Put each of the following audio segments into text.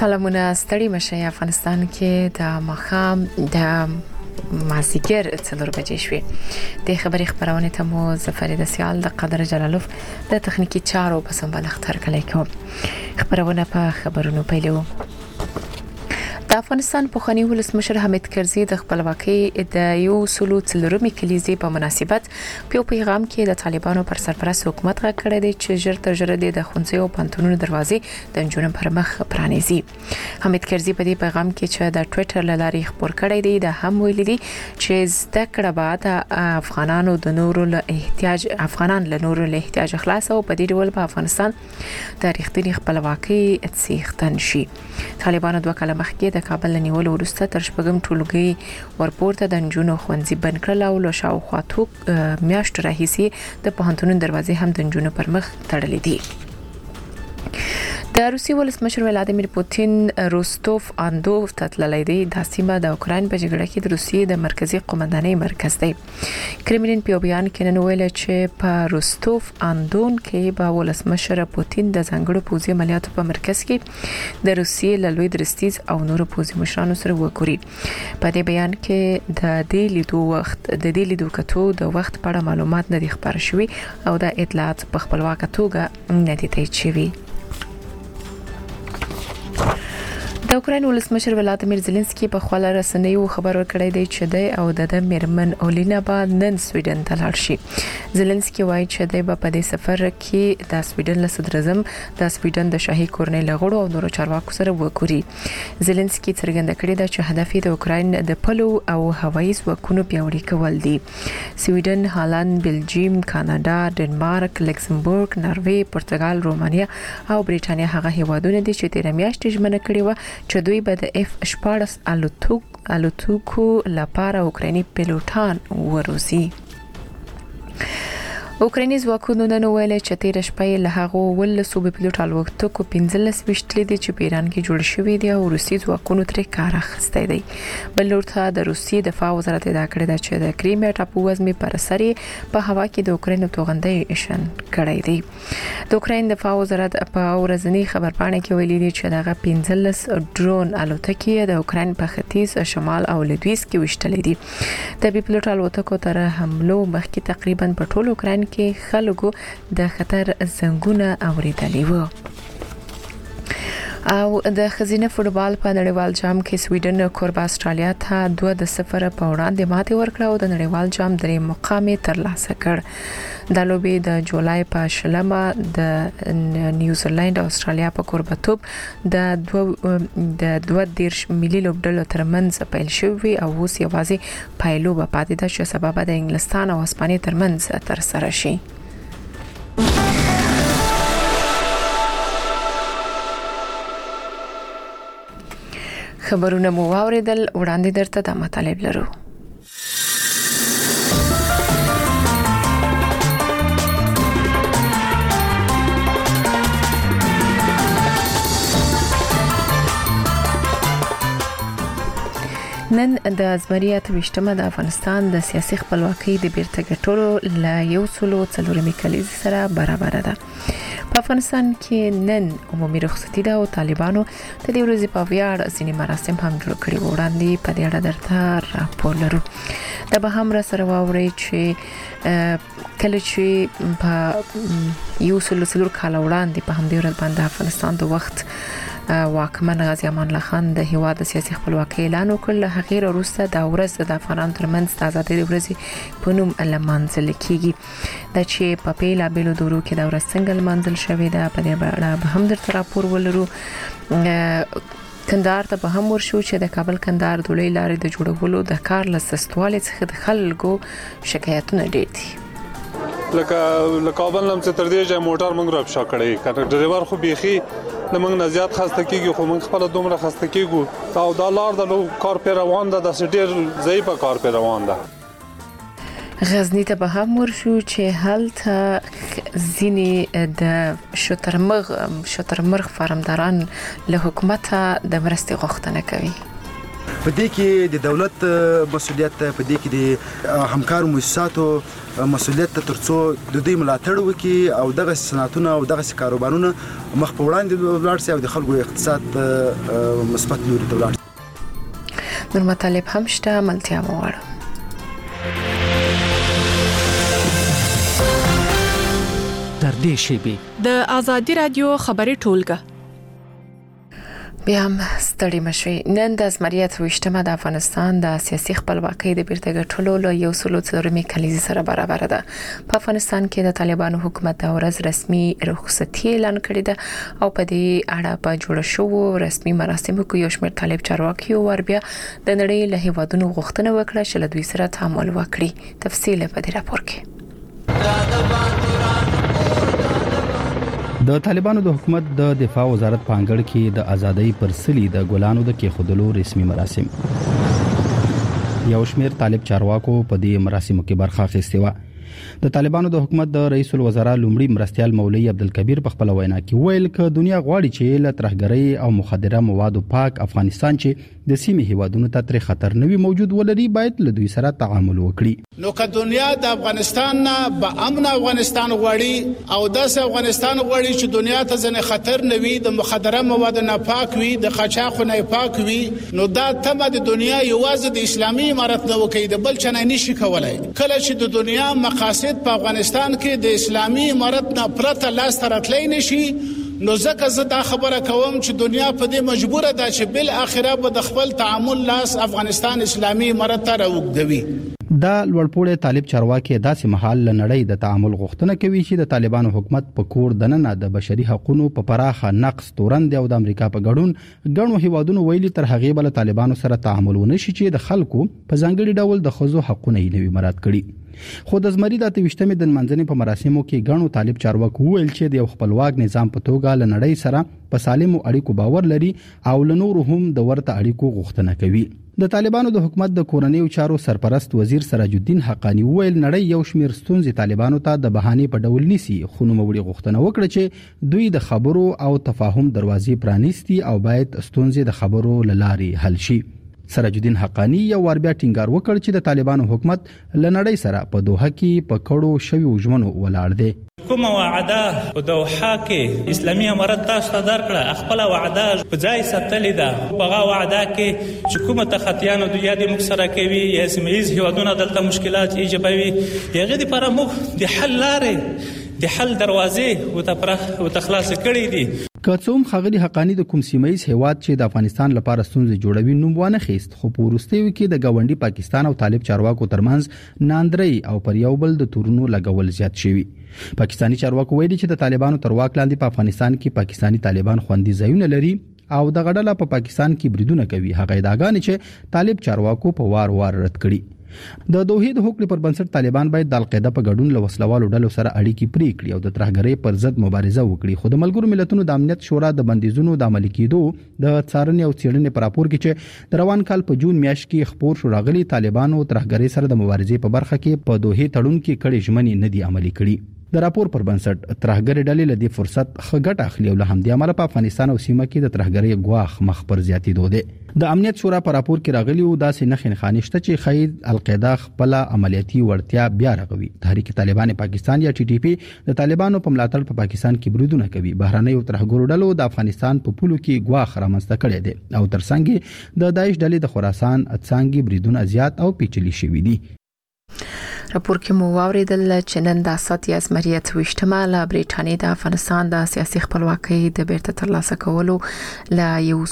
سلامونه ستړي مشه افغانستان کې د مخام د مازیګر 4 بجې شوې د خبري خبرونه ته مو زفر د سیال د قدر جلالوف د تخنیکی چارو په سمبال اختر کلی کوم خبرونه په خبرونو پیلو د افغانستان پوخنی ولسمشر حامد کرزي د خپلواکۍ د یو سلو څلورمې کلیزې په مناسبت په پیغام کې د طالبانو پر سرپرست حکومت غږ کړی دی چې ژر تر ژره د خونځې او پانتونونو دروازې د جنونو پر مخ پرانیزي. حامد کرزي په دې پیغام کې چې د ټوئیټر لارې خبر کړی دی د هم ویلي دي چې زده کړه بعد افغانان له نورو له احتیاج خلاص او په دې ډول په افغانستان د رښتینی خپلواکۍ څښتن شي. طالبانو دوه کاله مخکې د کابل نیول ورسته تر شپږم ټولګي ورپورته د جنونو خوندزي بند کړل او له شاوخوا میاشت راهیسي د پوهنتون دروازې هم د جنونو پر مخ تړلې دي. د روسي ولسمشر ولادیمیر پوتین روستوف اندوف ته تللی دی. د سیمه د اوکراین په جګړه کې د روسیې د مرکزی قومندانۍ مرکز دی. کرملین په بیان کې نن ویل چې په روستوف اندون کې به ولسمشر پوتین د ځنګړو پوځي عملیاتو په مرکز کې د روسیې له لوی درستیز او نورو پوځي مشرانو سره وګوري. په دې بیان کې د دې لیدو کتو د وخت په اړه معلومات نه دي خبر شوي او د اطلاعات په خپلواکه توګه نه دي تایید شوي. د اوکراین ولسمشر ولادیمیر زيلنسکي په خپل رسنیو خبر ورکړی دی چې د د میرمن اولینا با نن سویډن ته لاړ شي. زيلنسکي وایي چې د په دې سفر کې د سویډن له صدر اعظم د سویډن د شاهي کورنۍ لغړو او نورو چارواکو سره وګوري. زيلنسکي څرګنده کړی دی چې هدف د اوکراین د پلو او هوایي ځواکونو پیاوړي کول دي. سویډن، هالند، بلجیم، کاناډا، ډنمارک، لکسمبورګ، ناروې، پرتګال، رومانیا او بریټانیا هغه هیوادونه دي چې تیر میاشت ژمنه کړې و چې دوی به د F-14 الوتکو لپاره اوکرایني پیلوټان وروزي. اوکرایني ځواکونو نن ویل چې تیر شپه له هغه ول صوبې پیلوټ الوتکو 15 وشتلې دي چې په ایران کې جوړ شوې دي او روسي ځواکونو ترې کار اخیستی دی. بل لورته د روسي دفاع وزارت ادعا کړې ده چې د کریمیا ټاپو وزمې پر سر په هوا کې د اوکراین توغندۍ ایشن کړی دی. د اوکراین دفاع وزارت په ورځنی خبرپاڼه کې ویلي دي چې دغه 15 ډرون الوتکې د اوکراین په ختیځ، شمال او لویدیځ کې وشتلې دي. د پیلوټ الوتکو تر حملو مخکې تقریبا په ټول اوکراین کې خلکو د خطر زنګونه اوریدلي وو. او د خزینه فوتبال په نړیوال جام کې سویډن کوربه استرالیا ته 2-0 په وړاندې ماتې ورکړه او د نړیوال جام درې مقام ترلاسه کړ. د لوبي د جولای په شلمه د نیوزیلند او استرالیا په کوربتوب د 2 ملي لوبډلو ترمنځ پیل شوی او اوس یوازې پایلو په پاتې ده چې سبب د انګلستان او اسپانیا ترمنځ تر سره شي. خبرونه مو واوریدل، وړاندې درته د مطالب لرو. نن د ازمریات وشتمه د افغانستان د سیاسي خپلواکۍ د بیرته ګټلو ل یو سلو څلورمې کلیزې سره برابر ده. په افغانستان کې نن عمومي رخصتي ده او طالبانو د دې ورځې په ویاړ ځینې مراسم هم جوړ کړي. وړاندې په دې اړه درته راپور لرو. دا به هم را سره واوري چې کله چې په یو سلو څلور کال وړاندې په همدې ورځ باندې افغانستان د وخت واکمن غازی امان الله خان د هیواد د سیاسي خپلواکۍ اعلان وکړ. هغه وروسته د ورځ د افغانانو ترمنځ د ازادۍ ورځ په نوم لمانځل کیږي. د چې په پیلا بیلو دورو کې د ورځ څنګه لمانځل شوې ده په دې اړه به هم درته راپور ولرو. کندهار ته به هم ورشو چې د کابل کندهار د لوی لارې د جوړولو د کار لسستوالي څخه د خلکو شکایتونه ډېر دي. لکه کابل نم څخه تر دې چې موټر موږ راپښا کړی کنه ډرایور خو بيخي لمنګ نه زیات خسته کیږي خو موږ خپل دومره خسته کیږو او دا لار د کار په روان ده د ډېر ضعیفه کار په روان ده. غزنی ته به هم ورشو چې هلته ځینې د شترمرغ فارمداران له حکومت د مرستې غوښتنه کوي. په دې کې د دولت مسؤلیت، په دې کې د همکارو مؤسساتو مسؤلیت ترڅو د دې ملاتړ وکړي او دغه صنعتونه او دغه کاروبارونه مخ په وړاندې ولاړ شي او د خلکو اقتصاد مثبت لوري ته ولاړ شي. نور مطالب هم شته، ملتیا مو غواړم. تر دې شیبې د آزادي رادیو خبري ټولګه بیا هم ستړي مشوي. نن د زمریت وشتمه د افغانستان د سیاسي خپلواکۍ د بیرته ګټلو له 140 کلیزې سره برابر ده. په افغانستان کې د طالبانو حکومت د ورځ رسمي رخصتي اعلان کړې ده او په دې اړه په جوړ شوو رسمي مراسمو کې یو شمېر طالب چارواکي او وربیا د نړۍ له هیوادونو غوښتنه وکړه چې له دوی سره تعامل وکړي. تفصیل په دې راپور کې. د طالبانو د حکومت د دفاع وزارت په انګړ کې د ازادۍ پر سلی د ګلانو د کېښودلو رسمي مراسم. یو شمېر طالب چارواکو په دې مراسمو کې برخه اخیستې و. د طالبانو د حکومت د رئیس الوزرا لومړي مرستيال مولوي عبدالکبیر په خپل وینا کې ویل ک دنیا غواړي چې له ترهګرۍ او مخدره موادو پاک افغانستان چې د سیمې هیوادونو ته تر خطر نوي موجود ولري باید له دوی سره تعامل وکړي. نو که دنیا د افغانستان نه به امن افغانستان غواړي او داسې افغانستان غواړي چې دنیا ته ځنه خطر نوي، د مخدره موادو نه پاک وي، د قاچاق نه پاک وي، نو دا تمه د دنیا یوازې د اسلامي امارت نه وکړي، د بل چنه نشي کولای. کله چې د دنیا مقاصد په افغانستان کې د اسلامي امارت نه پرته لاس ترتلای نشي، نو ځکه زه دا خبره کوم چې دنیا په دې مجبوره ده چې بل اخره به د خپل تعامل لاس افغانستان اسلامي امارت ته راوګدوي. دا لوړپوړی طالب چارواکي داسې مهال لنړۍ د تعامل غوښتنه کوي چې د طالبانو حکومت په کور دننه د بشري حقوقو په پراخه نقص تورند او د امریکا په ګډون غنو هیوادونو ویلي تر هغه بل طالبانو سره تعامل ونشي چې د خلکو په ځانګړي ډول د خزو حقوقونه یې نوي مراد کړي. خو د زمری د 28مې د منځنۍ په مراسمو کې غنو طالب چارواکو ویل چې د خپلواک نظام په توګه لنړۍ سره په سالمو اړیکو باور لري او لنور هم د ورته اړیکو غوښتنه کوي. د طالبانو د حکومت د کورنۍ چارو سرپرست وزیر سراج الدین حقانی ویل نړۍ یو شمیر ستونزې طالبانو ته د بهانې په ډول نیسي، خو نوموړي غوښتنه وکړه چې دوی د خبرو او تفاهم دروازې پرانیستي او باید ستونزې د خبرو لارې حل شي. سراج الدین حقانی یو ور بیا ټینګار وکړ چې د طالبانو حکومت لنړۍ سره په دوحه کې په کړو شوی وژمنو ولاړ دی. کومه وعده په دوحه کې اسلامي امارت تاسو ته درکړه، خپل وعده په ځای ساتلې ده. هغه وعده کې چې کومه تخطیانو د یادې موږ سره کوي یا سیمه‌یز هیوادونه دلته مشکلات ایجابوي، هغه لپاره موږ د حل لارې د حل دروازې وتخلاص کړې دي. که څوم خغلی حقانی د کوم سیمه‌یز هیواد چې د افغانستان لپاره ستونزې جوړوي نوم وانه خېست، خو په وروستیو کې د گاونډي پاکستان او طالب چارواکو ترمنځ ناندري او پر یو بل د تورونو لګول زیات شوی. پاکستانی چارواکو ویلي چې د طالبانو تر واک لاندې په افغانستان کې پاکستانی طالبان خوندي ځایونه لري او د غډله په پاکستان کې بریدونه کوي. هغه ادعاګانې چې طالب چارواکو په وار رد کړي. د دوحې د حکومت پر بنسټ طالبان باید د القاعده په ګډون له وسلوالو ډلو سره اړیکې پرې کړي او د ترهګرۍ پر ضد مبارزه وکړي. خو د ملګرو ملتونو د امنیت شورا د بندیزونو د عملي کېدو د څارنې او څېړنې پر راپور کې چې د روان کال په جون میاشت کې خبر شو راغلي طالبانو ترهګرۍ سره د مبارزې په برخه کې په دوحې تړون کې کړي ژمنې نه دي عملي کړي. د راپور پر بنسټ ترهګر ډلې له دې فرصت خګټ اخلي او له همدې عمله په افغانستان او سیمه کې د ترهګرۍ غواخ مخ پر زیاتېدو دي. د امنیت شورا پر راپور کې راغلی او داسې نښې خانشته چې خید القاعده خپل عملیاتي ورتیا بیا رغوي. تحریک طالبان پاکستان یا ټي ټي پی د طالبانو په ملاتړ په پاکستان کې بریدونه کوي. بهرنۍ او ترهګر ډلو د افغانستان په پولو کې غواخ رامنځته کړي دي او ترڅنګ د داعش ډلې د خراسان څنګه بریدونه زیات او پیچلي شوي دي. راپور کې مو واوریدل چې نن د اساتیا زمریت وشتمه له برېټانیا د افغانستان د سیاسي خپلواکۍ د بیرته ترلاسه کولو له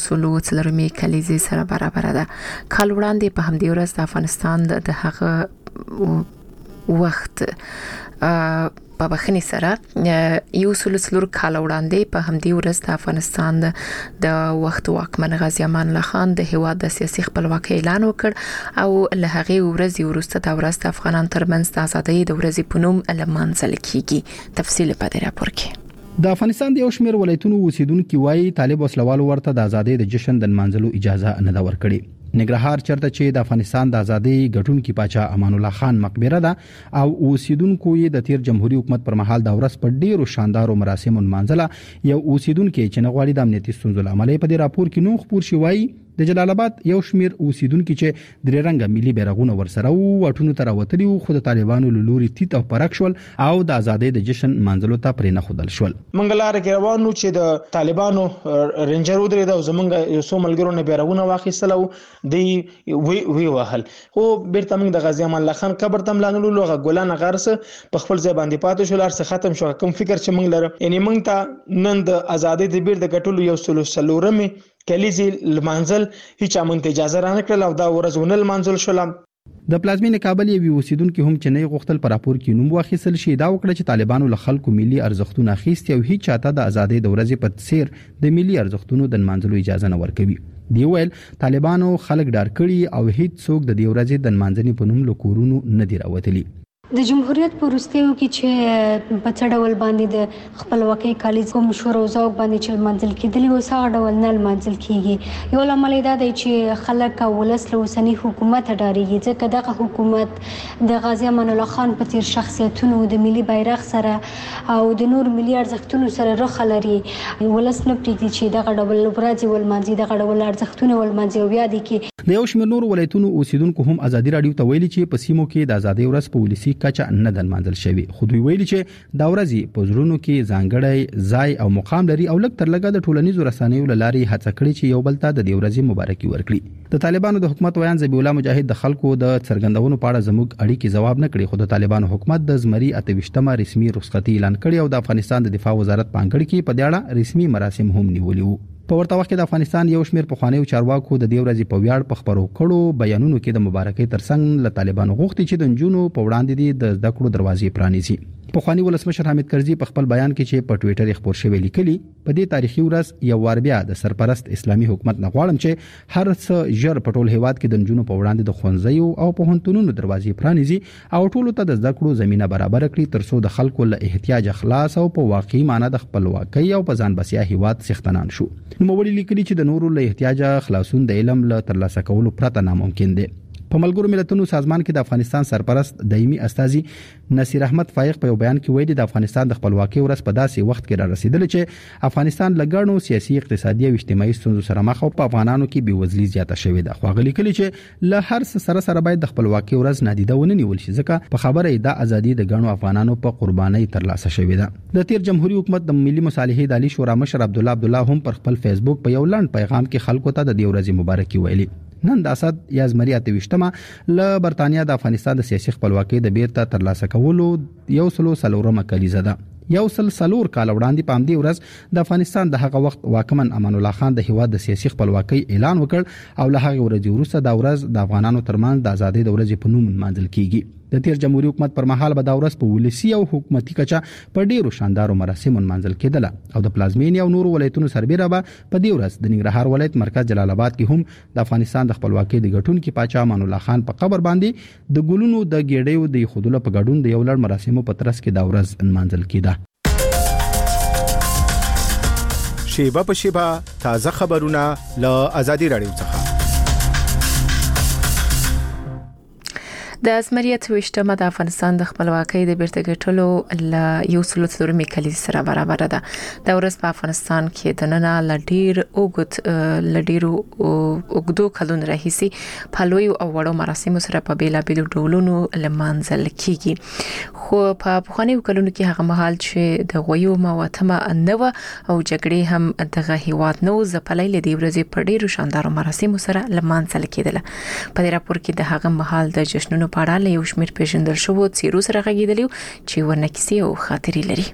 140 کلیزې سره برابر ده. کال وړاندې په همدې ورځ د افغانستان د هغه وخت په بخنی سره 140 کال وړاندې په همدې ورځ د افغانستان د وخت واکمن غازی امان الله خان د هیواد د سیاسي خپلواکۍ اعلان وکړ او له هغه ورځې وروسته د ورځ د افغانان ترمنځ د ازادۍ د ورځې په نوم لمانځل کیږي. تفصیل په دې راپور کې. د افغانستان د یو شمېر ولایتونو اوسیدونکو وایي طالب وسلوالو ورته د ازادۍ د جشن د منځلو اجازه نه دا ورکړي. نګرهار چرته چې د افغانستان د ازادۍ ګټونکو پاچا امان الله خان مقبره ده او اوسیدونکو یې د تیر جمهوریت حکومت پر مهال د ورځ په ډیرو شاندارو مراسمو منځله یو اوسیدونکو چې نغواړي د امنیتي ستونزو لامل په دې راپور کې نو خبر شوی د جلال آباد یو شمیر اوسیدونکو چې درې رنګه ملي بیرغونه ورسره او واټونو ته راوتلي او خو د طالبانو له لوري تیت او پرک شول او د ازادۍ د جشن منځلو ته پرې نه خودل شول. منګلار کې روانو چې د طالبانو رینجر ودرې د زمونږ یو څو ملګرو نه بیرغونه واخیستل او دی وی وهل خو بیرته موږ د غازی امان الله خان قبر ته ملانلو لغه ګلان غرس په خپل ځای باندې پاتې شو، لار څخه ختم شو. کوم فکر چې موږ لره یعنی موږ ته نن د ازادۍ د بیر د ګټلو یو سلورمه کلیزي لمانځل هیڅ امنته اجازه رانه کړل او دا ورځونه لمانځل شول. د پلازمین کابل یو اوسیدونکو هم چې نه غوښتل پر راپور کې نوم واخیستل شي دا وکړه چې طالبانو له خلکو ملي ارزښتونه اخیستي او هیڅ چاته د ازادۍ د ورځې په څیر د ملي ارزښتونو د منځلو اجازه نه ورکوي. دی ویل طالبانو خلک ډار کړي او هیڅ څوک د دې ورځې د منځني په نوم له کورونو نه دی راوتلي. د جمهوریت په وروستیو کې چې په څه ډول باندې د خپلواکۍ کالیز کوم شور او ذوق باندې چې منځل کېدلی و څه ډول نه منځل کېږي. یو لامل دا دی چې خلک ولس له اوسني حکومت ډارېږي ځکه دغه حکومت د غازی امان الله خان په څیر شخصیتونو د ملي بیرغ سره او د نور ملي ارزښتونو سره رخه لري. ولس نه پرېږدي چې دغه ډول ورځې ولمانځي دغه ډول ارزښتونه ولمانځي او بیا دي کې د یو شمېر نور ولایتونو اوسیدونکو هم ازادي راډیو ته ویلي چې په سیمو کې د ازادۍ ورځ په ولسی کچه نه د منځل شوی. خو دوی ویلي چې دا ورځ په زړونو کې ځانګړی ځای او مقام لري او لږ تر لږه د ټولنیزو رسنیو لاري هڅه کړې چې یو بل ته د دې ورځې مبارکي ورکړي. د طالبانو د حکومت ویان ذبیح الله مجاهد د خلکو د څرګندونو په اړه زموږ اړیکې جواب نه کړي، خو د طالبانو حکومت د زمري 28مه رسمي رخصتي اعلان کړي او د افغانستان د دفاع وزارت په انګړ کې په دې اړه رسمي مراسم هم نیولي وو. په ورته وخت کې د افغانستان یو شمېر پخوانیو چارواکو د دې ورځې په ویاړ په خبرو کړو بیانونو کې د مبارکۍ ترڅنګ له طالبانو غوښتي چې د نجونو په وړاندې د زده کړو دروازې پرانیزي. پخوانی ولسمشر حامد کرزي په خپل بیان کې چې په ټوئیټر خبر شوی لیکلي په دې تاریخي ورځ یو وار بیا د سرپرست اسلامي حکومت نه غواړم چې هر څه ژر په ټول هیواد کې د نجونو په وړاندې د ښوونځیو او پوهنتونونو دروازې پرانیزي او ټولو ته د زده کړو زمينه برابر کړي ترڅو د خلکو له احتیاج خلاص او په واقعي معنی د خپلواکۍ او په ځان بسیا هیواد څښتنان شو. نوموړي لیکلي چې د نورو له احتیاج خلاصون د علم له ترلاسه کولو پرته ناممکن دی. په ملګرو ملتونو سازمان کې د افغانستان سرپرست دایمي استاذي نصیر احمد فایق په بیان کې ویلي د افغانستان د خپلواکۍ ورځ په داسې وخت کې را رسیدل چې افغانستان لګړنو سیاسي اقتصادي او اجتماعي ستونزو سره مخ او په افغانانو کې بیوزلي زیاته شوې ده. خو غلي کلی چې له هر څه سره باید د خپلواکۍ ورځ نادیده ونه نیول شي ځکه په خبره د ازادي د ګڼو افغانانو په قربانۍ ترلاسه شوې ده. د تیر جمهوریت حکومت د ملي مصالحې د عالی شورا مشر عبدالله هم پر خپل فیسبوک په یو لاند پیغام کې خلکو ته د دې ورځې مبارکي ویلي. نن د اسد یا زمري 28مه له برتانیا د افغانستان د سیاسي خپلواکۍ د بیرته ترلاسه کولو یو سلورمه کلیزه ده. یو سلور کال وړاندې په همدې ورځ د افغانستان د هغه وخت واکمن امان الله خان د هیواد د سیاسي خپلواکۍ اعلان وکړ او له هغه ورځې وروسته دا ورځ د افغانانو ترمنځ د ازادۍ د ورځې په نوم منځل کیږي. د تیر جمهوریت حکومت پر مهال به دا ورځ په ولسی او حکومتي کچه په ډیرو شاندارو مراسمو منځل کېدله او د پلازمین او نورو ولایتونو سربېره به په دې ورځ د ننګرهار ولایت مرکز جلال آباد کې هم د افغانستان د خپلواکۍ د ګټونکو پاچا امان الله خان په قبر باندې د ګلونو د ګېډیو د خودلو په ګډون د یو لړ مراسمو په ترڅ کې دا ورځ منځل کېده. شیبه په شیبه تازه خبرونه له آزادي راډیو څخه. د زمریت وشتمه د افغانستان د خپلواکۍ د بیرته ګټلو ل یو سلوتورمي کلیز سره برابر ده. د ورځ په افغانستان کې د نن ل ډیرو اوګدو کلون راهیسي په لوی او وړو مراسمو سره په بیلابیلو ډولونو لمانځل کیږي. خو په بخاني کلونو کې هغه مهال چې د غویو مواتمه نو او جګړې هم دغه هیواد نو زپلای لدی ورځې په ډیرو شاندارو مراسمو سره لمانځل کېدل. په دې راپور کې د هغه مهال د جشنونو په اړه یو شمېر پیژندل شوی څیرو سره غږیدلی چې ورنکسي او خاطري لري.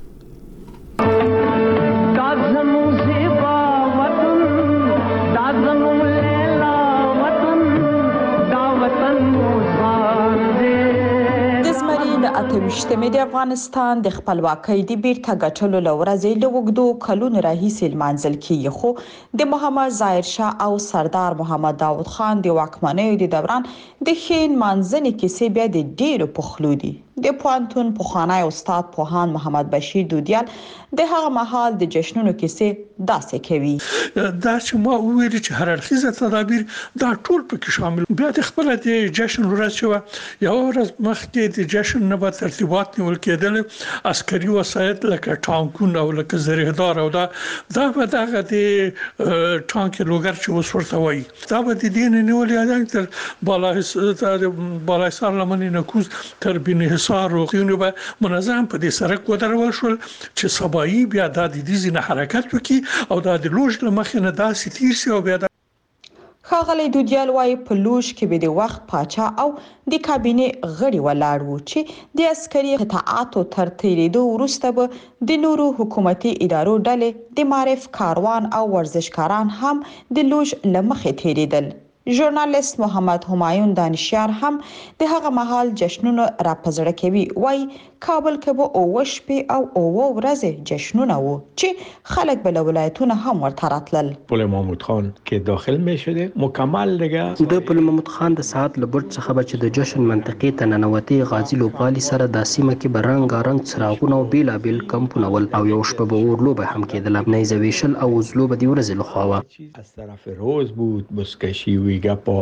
اتوشتمه د افغانستان د خپلواکۍ د بیرته ګټلو لورځې له وګدو کلونو راهیسې لمانځل کیږي، خو د محمد ظاهر شاه او سردار محمد داود خان د واکمنۍ د دوران د خین منځنۍ کیسې بیا د ډیرو پخلو دي. د پوهنتون پخوانی استاد پوهاند محمد بشیر دودیال د هغه مهال د جشنونو کیسې داسې کوي. دا چې ما وویل چې هر اړخیزه تدابیر دا ټول پکې شامل. بیا د خپل د جشن ورځ شو یو ورځ مخکې د جشن نه به ترتیبات نیول کېدل، عسکري وسایل لکه ټانکونه او لکه زریحدار او دا به دغه د ټانک لوګر چې اوس ورته وایي دا به د دین نیول یا تر بالای سر لمنې نکوز تر بینه حصار او خيونو به منظم په دې سرک ودرول شول چې سبایي بیا د دې ځینې حرکت وکړي او د لوژ لمخې نه داسې تیر شي او بیا ښاغلی دودیال وايي په لوژ کې به د وخت پاچا او د کابینې غړي ولاړ وو چې د عسکري قطاعاتو تر تیریدو وروسته به د نورو حکومتي ادارو ډلې د معرف کاروان او ورزشکاران هم د لوژ لمخې تیریدل. ژورنالیست محمد همایون دانشیار هم د هغه مهال جشنونو را پزړه کوي. وای کابل کې به او شپې او ورځې جشنونه وو چې خلک به له ولایتونو هم ورته راتلل. پل محمود خان کې داخل میشده مکمل دیگه د پل محمود خان د ساعت لبرد څخه به چې د جشن منطقې ته ننوتي غازی لوبغالي سره د سیمه کې برنګارنګ څراغونه او بیلابل کمپونه ول او یو شپه به ورلوبه هم کېدله. نیزه ویشل او وزلوبه د ورځې لخوا از طرف روز بود مسکشی ویګه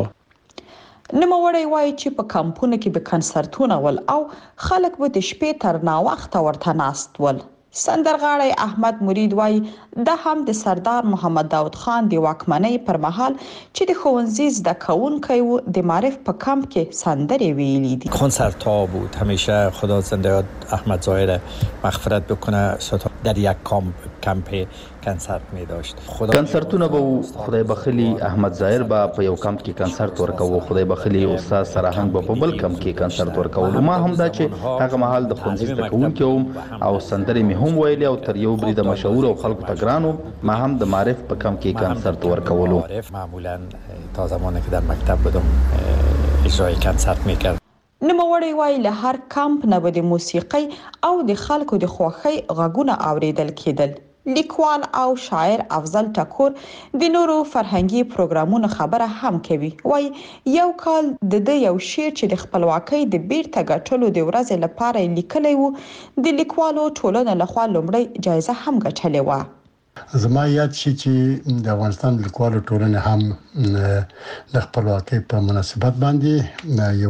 نوموړی وایي چې په کمپونو کې به کنسرتونه ول او خلک به د شپې تر ناوخته ورته ناست ول. سندرغاړی احمد مرید وایي د هم د سردار محمد داود خان د واکمنۍ پر مهال چې د ښوونځي زده کوونکی و د معرف په کمپ کې سندرې ویلي دي. کنسرت ها بود همیشه خدا زنده احمد ظاهر مغفرت بکنه در یک کمپ کنسرت می داشت. کنسرتونه به خدای بخلی احمد ظاهر با په یو کمپ کې کنسرت ورکاوه. خدای بخلی استاد سراهنګ په بل کمپ کې کنسرت ورکاوه. ما هم دا چې هغه مهال د ښوونځي زده کوونکي او سندرې می هم ویلې او تر یو برید مشهور او خلکو ته ګرانو. ما هم د معرف په کمپ کې کنسرت ورکولو. معمولا تا زمانی که در مکتب بودم اجرای کنسرت میکرد. نوموړی وایي له هر کمپ نه به د موسیقۍ او د خلکو د خوښۍ غږونه اوریدل کېدل. لیکوال او شاعر افضل ټکور د نورو فرهنګي پروګرامونو خبره هم کوي. وایي یو کال د یو شعر چې د خپلواکۍ د بیرته ګټلو د ورځې لپاره لیکلی وو د لیکوالو ټولنې لخوا لومړی جایزه هم ګټلې وه. زما یاد شي چې د افغانستان لیکوالو ټولنې هم د خپلواکۍ په مناسبت باندې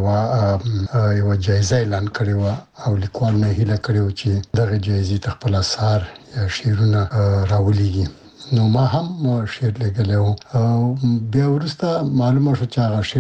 یو جایزه اعلان کړې و او لیکوالو هیله کړې و چې دغه جایزې ته خپل اثار یا شعرونه راولېږي. نو ما هم شعر لګلې و. بیا وروسته معلومه شو چې هغه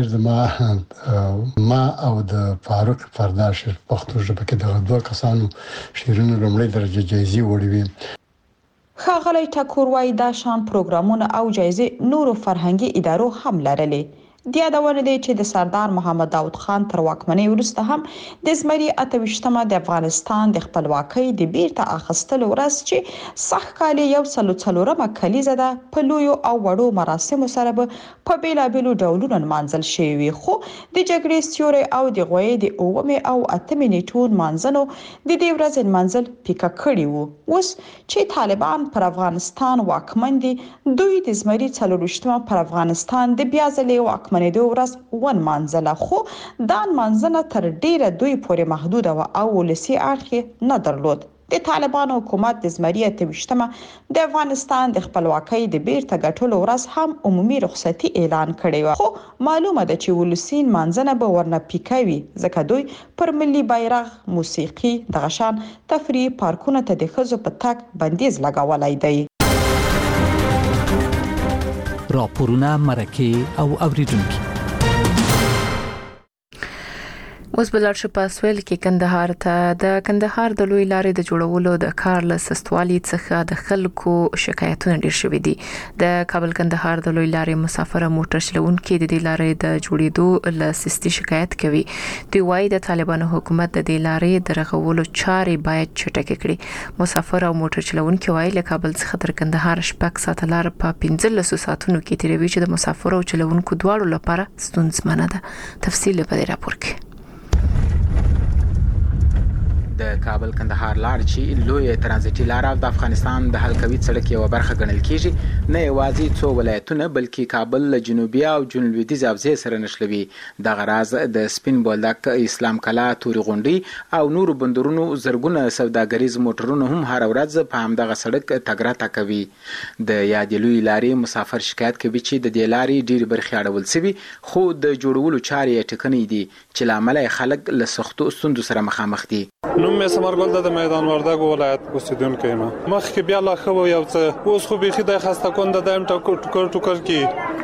شعر ما او د فاروق فردار شعر پښتو ژبه کې دغه دوه کسانو شعرونه لومړی درجه جایزې وړي وي. ښاغلی ټکور وایي دا شان پروګرامونه او جایزې نورو فرهنګي ادارو هم لرلې. د یادونه دی چې د سردار محمد داود خان تر واکمنۍ وروسته هم د زمري 28مه د افغانستان د خپلواکۍ د بیرته اخیستلو ورځ چې سږ کال یو څلورمه کلیزه ده په لویو او وړو مراسمو سره به په بیلابیلو ډولونو نمانځل شوې وي. خو د جګړې سیوری او د غویې د 9 او 8 نیټو نمانځنو د دې ورځې نمانځل پیکه کړي وو. اوس چې طالبان پر افغانستان واکمن دي دوی د زمري 24مه پر افغانستان د بیا ځلې واکمن د ورځ ون منځله. خو دا منځنه تر ډیره دوی پورې محدود او ولسی اړخ نه درلود. د طالبان حکومت د زمري 28مه د افغانستان د خپلواکۍ د بیرته ګټلو ورځ هم عمومي رخصتي اعلان کړې و. خو معلومه ده چې ولسی منځنه به ورنه پیکوي ځکه دوی پر ملي بیرغ موسیقي دغه شان تفریح پارکونو ته د ښځو په تګ بندیز لګولای دی. راپورونه مرکه او اوریدونکو اوس بلار شو پاسویل کې کندهار ته د کندهار د لوی لارې د جوړولو د کار له سستوالي څخه د خلکو شکایتونه ډیر شوې دي. د کابل کندهار د لوی لارې مسافر موټر چلوونکو د دې لارې د جوړېدو له سستي شکایت کوي. دوی وايي د طالبانو حکومت د دې لارې د رغولو چارې باید چټکې کړي. مسافر او موټر چلوونکو وايي له کابل څخه تر کندهار شپږ ساعته لار په 15 ساعتونو کې تیروي چې د مسافر او چلوونکو دواړو لپاره ستونزمنه ده. تفصیل په دې راپور کې. د کابل کندهار لار چې لوی ترانزیتي لار د افغانستان د حلقوي سړک یو برخه ګڼل کیږي نه یوازې څو ولایتونه بلکې کابل له جنوبي او جنوب لویدیځ حوزې سره نښلوي. دغه راز د سپین بولدک، اسلام کلا، توري غونډۍ او نورو بندرونو زرګونه سوداګریز موټرونه هم هر ورځ په همدغه سړک تګ راتګ کوي. د یادې لویې لارې مسافر شکایت کوي چې د دې لارې ډېرې برخې اړول سوي، خو د جوړولو چارې یې ټکنۍ دي چې له امله خلک له سختو ستونزو سره مخامخ دي. نوم مې ثمرګل د میدان وردګ ولایت اوسیدونکی یم. مخکې بیا لا ښه و یو څه، اوس خو بیخي د خسته کنده دایم ټوکر کی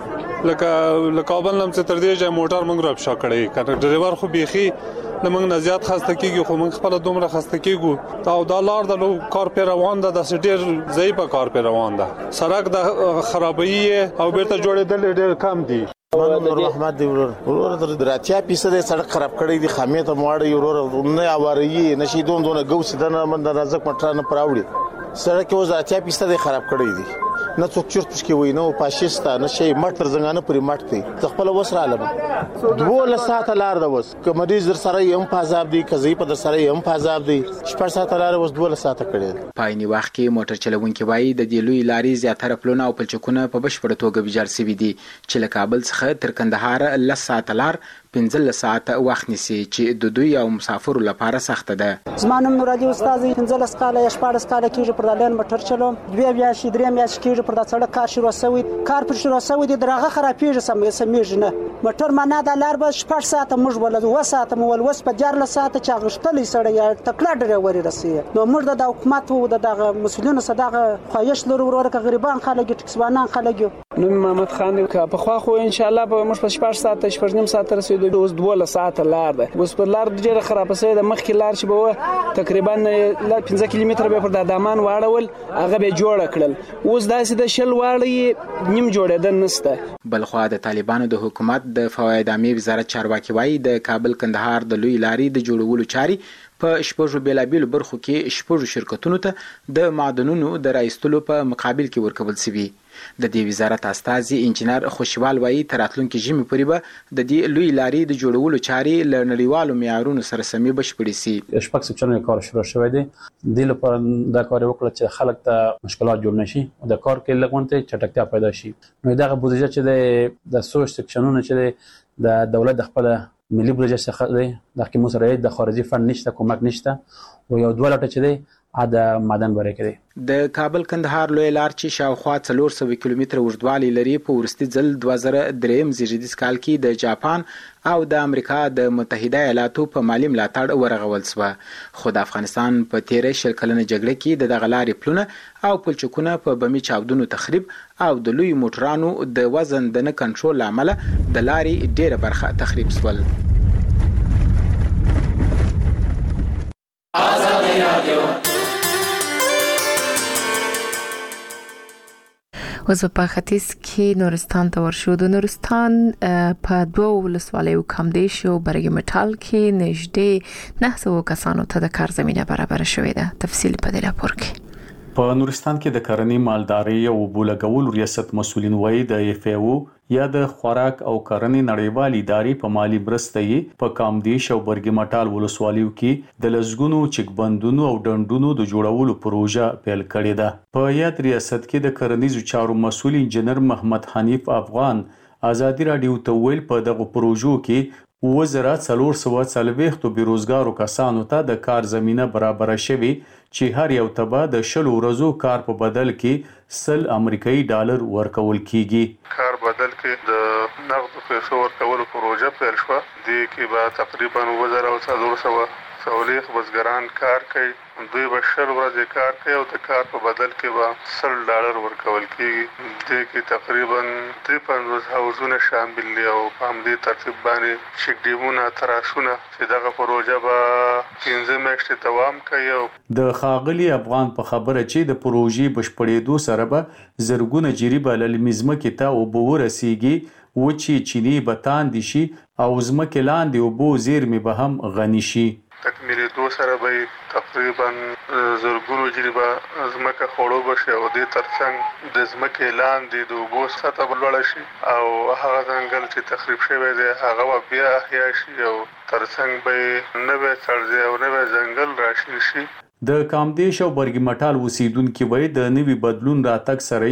لکه کابل نم تر دې ځای موټر موږ را پښه کړی، کنه ډرایور خو بیخي لمنګ نه زیات خسته کیږي، خو موږ خپل دومره خسته کیږو. او دا لار د کار په روان ده، د ډېر ضعیفه کار په روان ده، سړک د خرابي او بیرته جوړېدل ډېر کم دي. نور محمد دی ورور دراتیا پیسه د سړک خراب کړی دی، خامې ته مواړی ورور نه اواري نشي دونه ګوس دنه من د نازک مټر نه پراوړي. سړک یو دراتیا پیسه د خراب کړی دی، نه څوک چرت پښکې وای، نه پاشيستا، نه شي مټر زنګانه پرې مټ کوي. خپل وسره علم 12 ساعت لار ده، وس کمریز در سره هم پازاب دی، کزې په در سره هم پازاب دی، 6 ساعت لار وس 12 ساعت کړی. پایني وخت کې موټر چلوونکي وایي د دې لوی لارې زیاتره پلونه او پلچکونه په بشپړه توګه ویجاړ شوي دي چې له کابل څخه تر کندهار 10 ساعت لار 15 ساعت وخت نیسي چې د دوی او مسافرو لپاره سخت ده. زمانم نورادي استاد 15 کاله یا 14 کاله کېږي پر دالین موټر چلوم، 2 میاشتې 3 میاشتې کېږي پر دا سړک کار شروع شوی، کار پر شروع شوی دی، درغه خرابېږي سمېږي نه موټر معنا د لار به 6 ساعت موږ ول 2 ساعت مول وس په 14 ساعت چا غشتلې سړی یا تکلا ډرایور رسي. نو موږ د حکومت او دغه مسؤلینو صدقه خواهش لرو ورکه غریبان خلک ټکسوانان خلک. نو محمد خان په خوا خو ان شاء الله به موږ په 6 ساعت 6 ساعت رسیدو، اوس 12 ساعت لار ده. اوس په لار ډیره خراب شوې ده، مخکې لار چې به تقریبا 15 کیلومتر به پر د دامان واړول، هغه به جوړ کړل. اوس داسې د شل واړې نیم جوړېدل نشته. بلخوا د طالبانو د حکومت د فواید عامه وزارت چارواکي وایي د کابل کندهار د لوی لارې د جوړولو چاري په شپږو بیلابیلو برخو کې شپږو شرکتونو ته د معدنونو د راایستلو په مقابل کې ورکول شوي. د دې وزارت استازي انجنیر خوشوال وایي تر راتلونکي ژمي پورې به د دې لوی لارې د جوړولو چارې له نړیوالو معیارونو سره سمې بشپړې شي. شپږ سپچنه کار شروع شوی دی، د لپاره دا کار وکړه چې خلک ته مشکلات جوړ نشي او د کار کې لګونته چټکتیا پیدا شي. نو دغه بودیجه چې د سوچ سپچنونه چې د دولت د خپل ملي بودیجه څخه دی، د کوم سره د خارجي فند نشته، کومک نشته او یو دوه لټه چې دی د معدن بره کړي. د کابل کندهار لوی لار چې شاوخوا 400 کیلومتر اوږدوالی لري په ورستي ځل 2003 زیږدیز کال کې د جاپان او د امریکا د متحده ایالاتو په مالی ملاتړ ورغول شو. خو د افغانستان په 13 شل کلنه جګړه کې د دغه لارې پلونه او پلچکونه په بمي چاودنو تخریب او د لوی موټرانو د وزن د نه کنټرول لامل د لارې ډیره برخه تخریب شول. اوس په ختیځ کې نورستان ته ورشو. د نورستان په 2 ولسوالیو کامدیش او برګ میټال کې نږدې 900 کسانو ته د کار زمينه برابر شوې ده. تفصیل په دې راپور کې. په نورستان کې د کرنې مالداري او بولګول ریاست مسولین وایي د FAO یا د خوراک او کرنې نړیوال ادارې په مالی مرسته یې په کامدیش او برګ مټال ولسوالیو کې د لزګونو چکبندونو او ډنډونو د جوړولو پروژه پیل کړې ده. په یاد ریاست کې د کرنیزو چارو مسول انجنیر محمد حنیف افغان ازادي رادیو ته ویل په دغه پروژو کې 2440 بیروزګارو کسانو ته د کار زمينه برابر شوي چې هر یو ته به د 10 ورځو کار په بدل کې 100 امریکایي ډالر ورکول کیږي. کار بدل کې د نقد پیسو ورکولو پروژه پیل شو، د کې به تقریبا 2400 سولیخ بزګران کار کوي، دوی به 10 ورځې کار کوي او د کار په بدل کې به 100 ډالر ورکول کیږي. د کې تقریبا 53 حوزونه شامل دي او په همدې ترتیب باندې چکډیمونه تراشونه چې دغه پروژه به 15 میاشتې دوام کوي. د خاغلی افغان په خبره چې د پروژې بشپړېدو سره به زرګونه جریبه للمزمه کې ته او به ورسیږي و چې چینی به تاندې شي او زمکه لاندې او بو زیرمې به هم غني شي. تکمیلې دو سره به تقریبا زرګونو جریبه زمکه خوړو بشي او د ترڅنګ د زمکه لاندې د اوبو سطح بلوړ شي او هغه ځنګل چې تخریب شوی دی هغه بیا احیا شي او ترڅنګ به نوې څړځای او نوې ځنګل راشي شي. د کامدیش او برګ مټال اوسیدونکو وای د نوي بدلون راتګ سره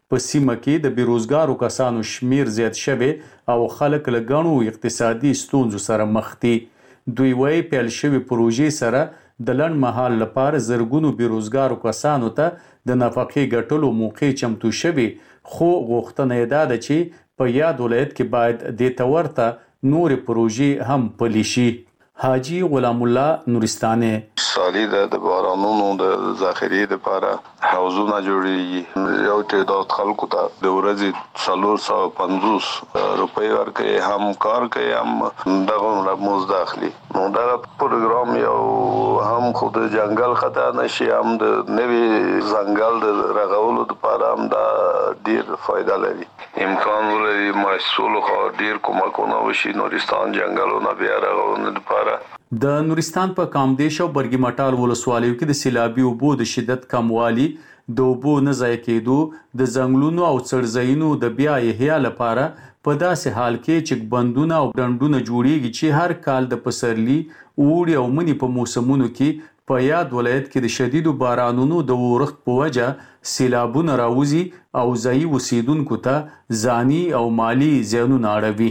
په سیمه کې د بیروزګارو کسانو شمیر زیات شوی او خلک له غنو اقتصادي ستونزو سره مخ دي. دوی وايي پیل شوی پروژې سره د لنډ مهال لپاره زرګونو بیروزګارو کسانو ته د نفقې ګټلو موقع چمتو شوی، خو غوښتنه یې ده چې په یاد ولایت کې باید د تورته نور پروژې هم پلي شي. حاجی غلام الله نورستاني: سالي د بارانونو د ذخیرې لپاره حوضونه جوړیږي. یو تعداد خلکو ته د ورځې 450 روپۍ ورکوي، هم کار کوي هم دغه مزد اخلي. نو دا پروګرام یو هم خود جنگل خطا نشي، هم د نوې ځنګل د رغولو لپاره هم دا ډیر فائدہ لري. امکان ولري محصول خو ډیر کومکونه وشي نورستان جنگلونه بیا رغونه لپاره. د نورستان په کامدیش او برګی مټال ولسوالیو کې د سیلابي اوبو د شدت کموالي، د اوبو نه ضایع کېدو، د ځنګلونو او څړځایونو د بیا احیا لپاره په داسې حال کې چې بندونه او ډنډونه جوړیږي چې هر کال د پسرلي، اوړي او مني په موسمونو کې په یاد ولایت کې د شدیدو بارانونو د اورښت په وجه سیلابونه راوځي او ځایي اوسیدونکو ته ځاني او مالی زیانونه اړوي.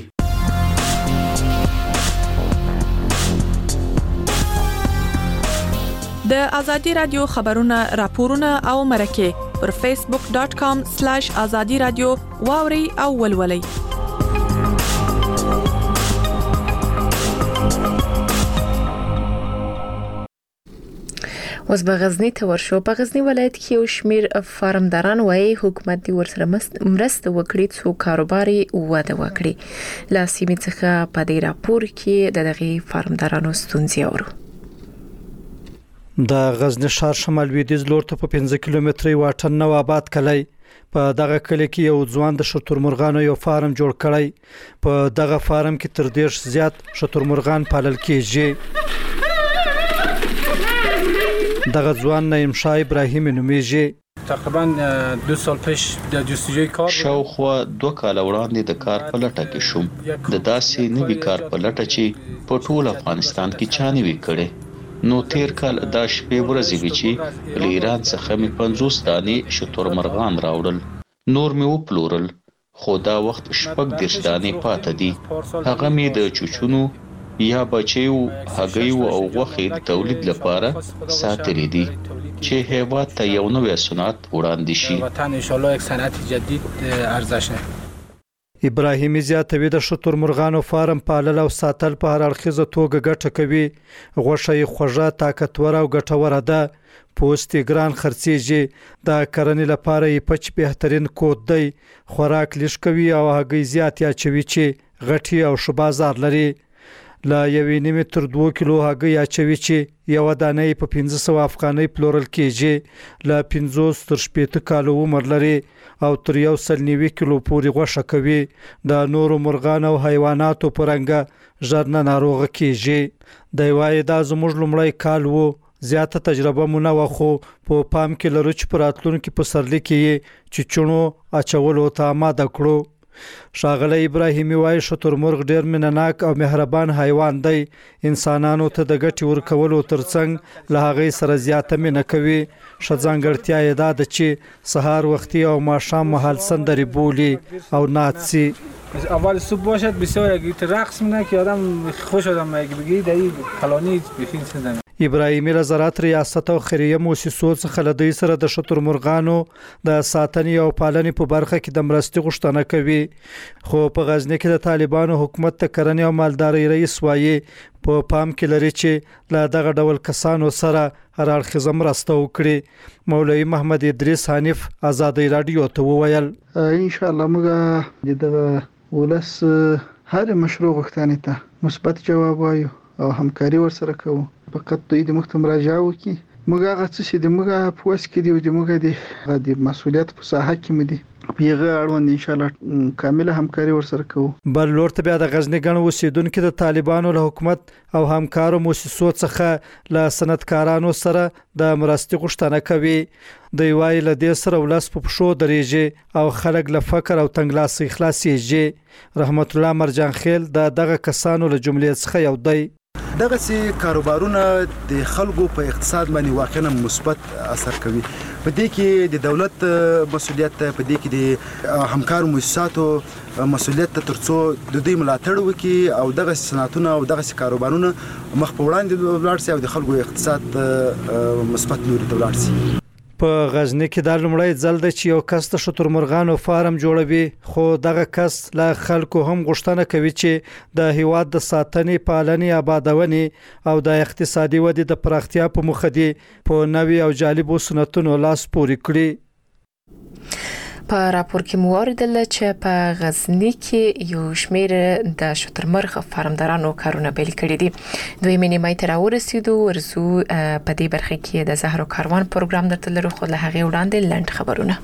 د ازادي رادیو خبرونه، راپورونه او مرکه پر facebook.com/azadi radio واوري او ولولي. اوس به غزنی ته ورشو. په غزنی ولایت کې یو شمیر فارمداران وایي حکومت دې ورسره مرسته وکړي څو کاروباري وده وکړي. لا سیمې څخه په دې راپور کې دغه فارمدارانو ستونزې اورو. د غزنی ښار شمال لویدیځ لور ته په 15 کیلومتري واټن نو آباد کلی. په دغه کلی کې یو ځوان د شترمرغانو یو فارم جوړ کړی. په دغه فارم کې تر 10 زیات شترمرغان پالل کیږي. دغه ځوان نعیم شاه ابراهیم نومیږي. تقریبا 2 سال پیش د جستجوی کار شاوخوا 2 کال وړاندې د کار په لټه کې شوم. د داسې نوي کار په لټه چې په ټول افغانستان کې چا نه وی کړي. نو تیر کال دا شپې ورځې وی چې له ایران څخه می 50 دانې شترمرغان راوړل. نور می وپلورل، خو دا وخت شپږ 10 دانې پاتې دي. هغه می د چوچونو یا بچیو، هګیو او غوښې د تولید لپاره ساتلې دي چې هیواد ته یو نوې صنعت وړاندې شي. وطن ان شاء الله یک صنعت جدید ارزش نه. ابراهیمي زیاتوي د شترمرغانو فارم پالل او ساتل په هر اړخیزه توګه ګټه کوي. غوښه یې خوږه، طاقتور او ګټوره ده. پوست یې ګران خرڅیږي. د کرنې لپاره یې پچ بهترین کود دی. خوراک لږ کوي او هګۍ زیات اچوي چې غټي او ښه بازار لري. لا 1.5 تر 2 کیلو هګۍ اچوي چې یو دانه په 1500 افغانۍ پلورل کیږي. لا 50 تر 80 کالو عمر لري او تر 190 کیلو پورې غوښه کوي. د نورو مرغانو او حیواناتو پرنګه ژر نه ناروغه کیږي. د وای دا زموږ لومړی کال وو. زیاته تجربه مونږ نه وخو په پام کې لرو چې پراتلونکو په سرلی کې چې چونو اچولو ته آماده کړو. ښاغلی ابراهیمي وایي شترمرغ ډیر مینناک او مهربان حیوان دی. انسانانو ته د ګټې ورکولو ترڅنګ له هغې سره زیاته مینه کوي. ښه ځانګړتیا یې دا ده چې سهار وختي او ماښام مهال سندرې بولي او ناڅي. اول صبح باشد بسیار یک رقص می‌کنه که آدم خوش آدم بگی در این کلانی بخین سندن. ابراهیمي له زراعت ریاست او خیریه موسسو څخه لدی سره د شترمرغانو د ساتنې او پالنې په برخه کې د مرستې غوښتنه کوي. خو په غزنی کې د طالبانو حکومت ته کرنې او مالداري رئیس وایي په پام کې لري چې لا دغه ډول کسانو سره هر اړخیزه مرسته وکړي. مولوي محمد ادریس حنیف آزادی رادیو ته وویل ان شاء الله موږ د ولس هر مشروع غوښتنې ته مثبت جواب وایو او همکاري ورسره کوو. فقط دوی د مخ ته مراجعه وکړي. موږ هغه څه چې د موږ په وس کې دی او د موږ د مسؤلیت په ساحه کې مدي پیغه اړوند ان شاء الله کامله همکاري ورسره کوو. بل لور ته بیا د غزنی ګڼ اوسیدونکو د طالبانو له حکومت او همکارو موسسو څخه له صنعتکارانو سره د مرستې غوښتنه کوي. د وای له دې سره ولس په پښو درېږي او خلک له فقر او تنګلاسۍ خلاصيږي. رحمت الله مرجان خیل دغه کسانو له جملې څخه یو دی. دغه سي کاروبارونه د خلکو په اقتصاد باندې واقعا مثبت اثر کوي. په دې کې د دولت مسؤلیت، په دې کې د همکارو مؤسساتو مسؤلیت ترڅو د دې ملاتړ وکړي او دغه صنعتونه او دغه کاروبارونه مخ په وړاندې ولاړ شي او د خلکو اقتصاد مثبت لوري ته ولاړ شي. په غزنی کې د لومړی ځل د چې یو کس د شترمرغانو فارم جوړوي، خو دغه کس لا خلکو هم غوښتنه کوي چې د هیواد د ساتنې، پالنې، آبادونې او د اقتصادي ودې د پراختیا په موخه دي په نوي او جالبو سنتونو لاس پورې کړي. په راپور کې مو اوریدل چې په غزنی کې یو شمېر د شترمرغ فارمدارانو کارونه پیل کړي دي. دوی مینیمای تر ورسېدو ورزو په دې برخه کې د زهرو کاروان پروګرام درته لرو، خو له هغه وړاندې لنډ خبرونه.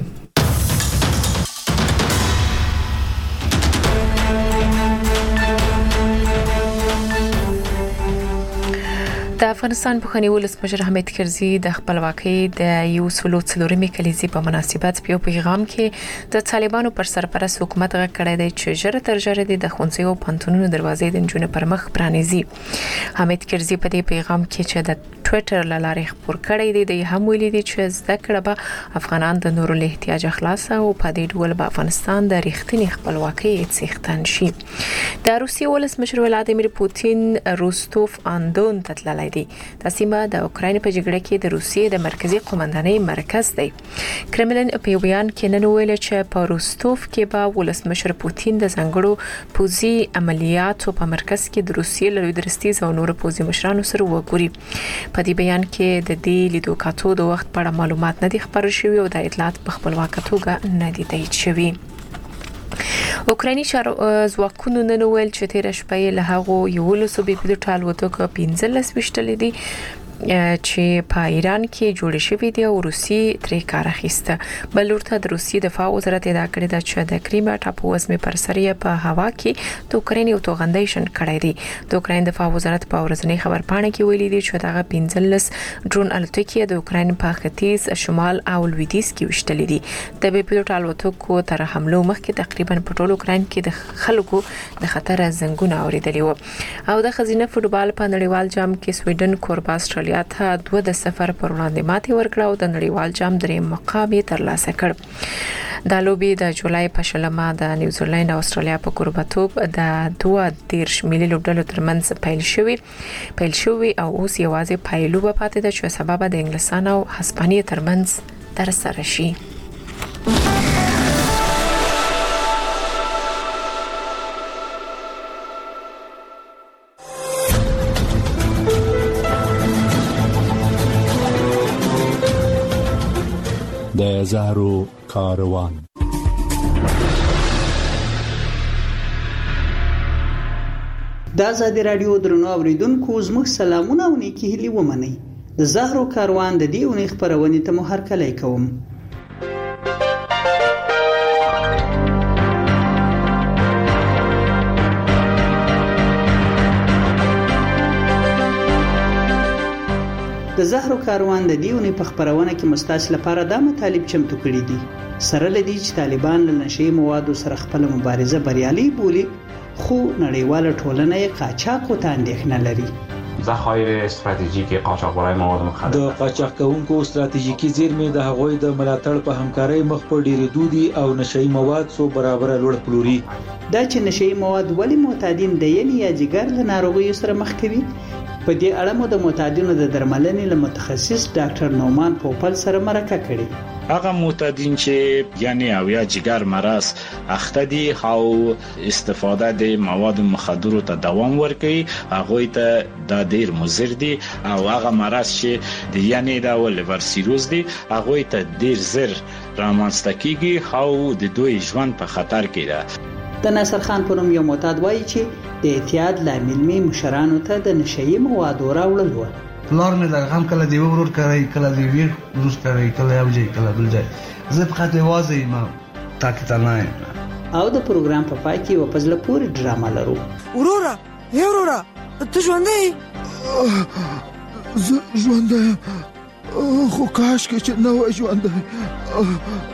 د افغانستان پخوانی ولسمشر حامد کرزي د خپلواکۍ د یو سلو څلورمې کلیزې په مناسبت په پیغام کې د طالبانو پر سرپرست حکومت غږ کړی دی چې ژر تر ژره د ښوونځیو او پوهنتونونو دروازې د نجونو پر مخ پرانیزي. حامد کرزي په دې پیغام کې چې د ټوئیټر لارې خبر کړی دی د هم ویلي دی چې زده کړه به افغانان د نورو له احتیاج خلاص او په دې ډول به افغانستان د ریښتینې خپلواکۍ څښتن شي. د روسیې ولسمشر ولادیمیر پوتین روستوف اندون ته تللی دی. دا سیمه د اوکراین په جګړه کې د روسیې د مرکزی قومندانۍ مرکز دی. کرملن په بیان کې نن ویل چې په روستوف کې به ولسمشر پوتین د ځنګړو پوځي عملیاتو په مرکز کې د روسیې له لوی درستیز او نورو پوځي مشرانو سره وګوري. په دې بیان کې د دې لیدو کاتو د وخت په اړه معلومات نه دي خبر شوي او د اطلاعات په خپلواکه توګه نه دي تایید شوي. اوکرایني ځواکونو نن ویل چې تیر شپه له هغه یو لسو بي پيلوټ الوتکو 15 وشتلې دي چې په ایران کې جوړ شوی دی او روسي ترې کار اخیسته. بل ورته د روسي دفاع وزارت ادعا کړې ده چې د کریم ټاپووزمې پر سر په هوا کې د اوکراین یو توغندۍ شن کړی دی. د اوکراین دفاع وزارت په ورځنۍ خبرپاڼه کې ویلي دی چې دغه 15 ډرون الوتکې د اوکراین په ختیځ، شمال او لویدیځ کې وشتلې دي. د بي پيلوټ الوتکو تر حمله مخکې تقریبا په ټول اوکراین کې د خلکو د خطر زنګونه اوریدلي وو. او د خزینه فوټبال په نړیوال جام کې سویډن کوربا استرالیا ته 2-0 پر وړاندې ماتې ورکړه او د نړیوال جام درې مقام یې ترلاسه کړ. د لوبي د جولای په شلمه د نیوزیلند او استرالیا په کوربتوب د 2 ملي لوبډلو ترمنځ پیل شوی او اوس یوازې پایلوبه پاتې ده چې سبب د انګلستان او هسپانیې ترمنځ تر سره شي. د زهرو کاروان. د آزادي رادیو درنو اوریدونکو زموږ سلامونه او نیکی هیلې ومنئ. د زهرو کاروان د دې اونۍ خبرونه ته مو هرکلی کوم. د زهرو کاروان د دیونې په خبرونه کې مستاس لپاره د مطالب چمتو کړي دي. سره لدی چې طالبان له نشي موادو سره خپل مبارزه بریالي بولي، خو نړیواله ټولنه یې قاچاق او اندېښنه لري. ذخایر استراتیژیک قاچاقبرای مواد مخدر د قاچاق کوونکو استراتیژیکي زیرمې د هغوی د ملاتړ په همکارۍ مخ په ډیرېدو دي او نشي مواد سو برابر لوړ پلوري. دا چې نشي مواد ولې معتادین د ینې یا جګر له ناروغیو سره مخ کوي، په دې اړه مو د معتادینو د درملنې له متخصص ډاکټر نومان پوپل سره مرکه کړې. هغه معتادین چې یعنی او یا جګر مرض اخته دي او استفاده د مواد مخدر ته دوام ورکوي، هغه ته د ډیر مضر دي، او هغه مرض چې د یعنی د لیور سیروز دي هغه ته ډیر زر رامنځته کیږي او د دوی ژوند په خطر کې ده. د ناصر خان په نوم یو معتاد وایي چې د اعتیاد لامل می مشرانو ته د نشئی موادو راوړل و. پلار مې دا هم کله دی ورور کوي، کله دی ویر روز کوي، کله یو ځای کله بل ځای. زه په خاطر وازه ما تاکي ته نه. او د پروګرام په پای کې و پزله پوری ډراما لرو. ورورا ورورا ته ژوندې؟ ژوندې خو کاش کې چې نو ژوندې.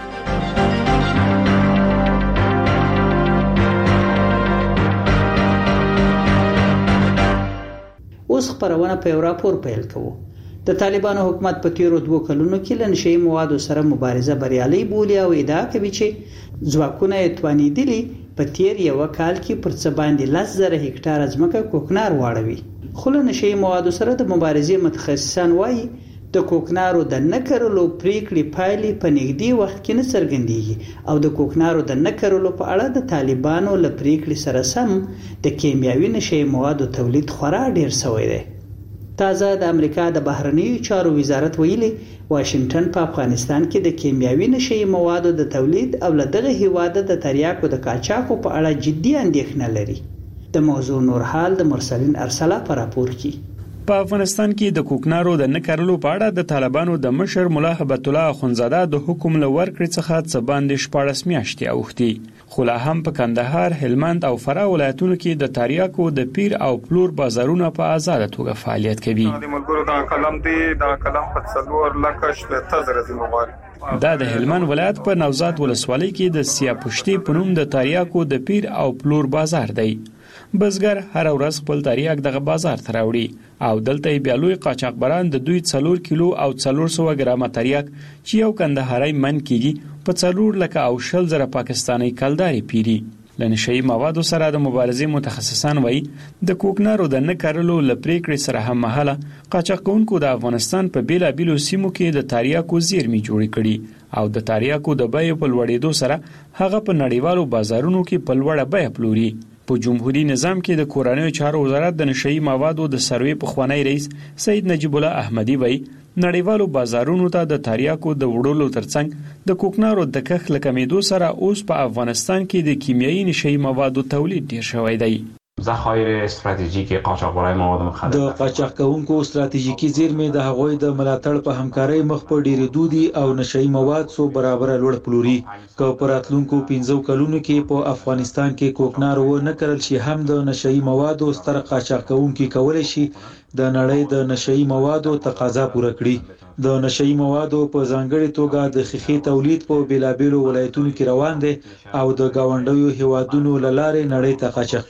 اوس خبرونه په یو راپور پیل کوو. د طالبانو حکومت په تیرو 2 کلونو کې له نشئی موادو سره مبارزه بریالۍ بولي او ادعا کوي چې ځواکونه یې توانیدلي په تیر یو کال کې پر څه باندې 10,000 هکټار ځمکه کوکنار واړوي. خو له نشئی موادو سره د مبارزې متخصصان وایي د کوکنارو د نکرلو پریکړې پایلې په نږدې وخت کې نه څرګندېږي او د کوکنارو د نکرلو په اړه د طالبانو له پریکړې سره سم د کیمیاوي نشئی موادو تولید خورا ډیر شوی دی. تازه د امریکا د بهرنیو چارو وزارت ویلي واشنگټن په افغانستان کې د کیمیاوي نشئی موادو د تولید او له دغه هیواد د تریاکو د قاچاقو په اړه جدي اندېښنه لري. د موضوع نور حال د مرسلین ارسلا په راپور کې. په افغانستان کې د کوکنارو د نکرلو په اړه د طالبانو د مشر مولا هبت الله اخونزاده د حکم له ورکړې څخه څه باندې 14 میاشتې اوښتي، خو لا هم په کندهار، هلمند او فراه ولایتونو کې د تریاکو د پیر او پلور بازارونه په آزاد توګه فعالیت کوي. د ملګرو د قلم دی د قلم په څلور لکه 70,000 موبایل دا د هلمند ولایت په نوزاد ولسوالۍ کې د سیاپشتي په نوم د تریاکو د پیر او پلور بازار دی. بزګر هر ورځ خپل تریاک دغه بازار ته راوړي او دلته یې بیا لوی قاچاقبران د دوی 4 کیلو او 400 ګرامه تریاک چې یو کندهاري من کیږي په 4 لکه او 10,000 پاکستاني کلداري پیری. له نشئی موادو سره د مبارزې متخصصان وایي د کوکنارو د نکرلو له پریکړې سره هم مهاله قاچاقونکو د افغانستان په بیلابیلو سیمو کې د تریاکو زیرمې جوړې کړي او د تریاکو د بیې په لوړېدو سره هغه په نړیوالو بازارونو کې په لوړه بیه پلوري. په جمهوریت نظام کې د کورنیو چارو وزارت د نشئی موادو د سروې پخوانی رئیس سید نجیب الله احمدی وایي نړیوالو بازارونو ته د تریاکو د وړلو ترڅنګ د کوکنارو د کښ له کمیدو سره اوس په افغانستان کې د کیمیاوي نشئی موادو تولید ډیر شوی دی. ذخایر استراتیژیک قاچاقبرای مواد مخدر د قاچاق کوونکو استراتیژیکي زیرمې د هغوی د ملاتړ په همکارۍ مخ په ډیرېدو دي او نشئی مواد څو برابر لوړ پلوري. که په راتلونکو 15 کلونو کې په افغانستان کې کوکنار و نه کرل شي هم د نشئی موادو ستر قاچاق کوونکي کولای شي د نړۍ د نشئی موادو تقاضا پوره کړي. د نشئی موادو په ځانګړي توګه د خخي تولید په بیلابیلو ولایتونو کې روان دي او د گاونډیو هیوادونو له لارې نړۍ ته قاچاق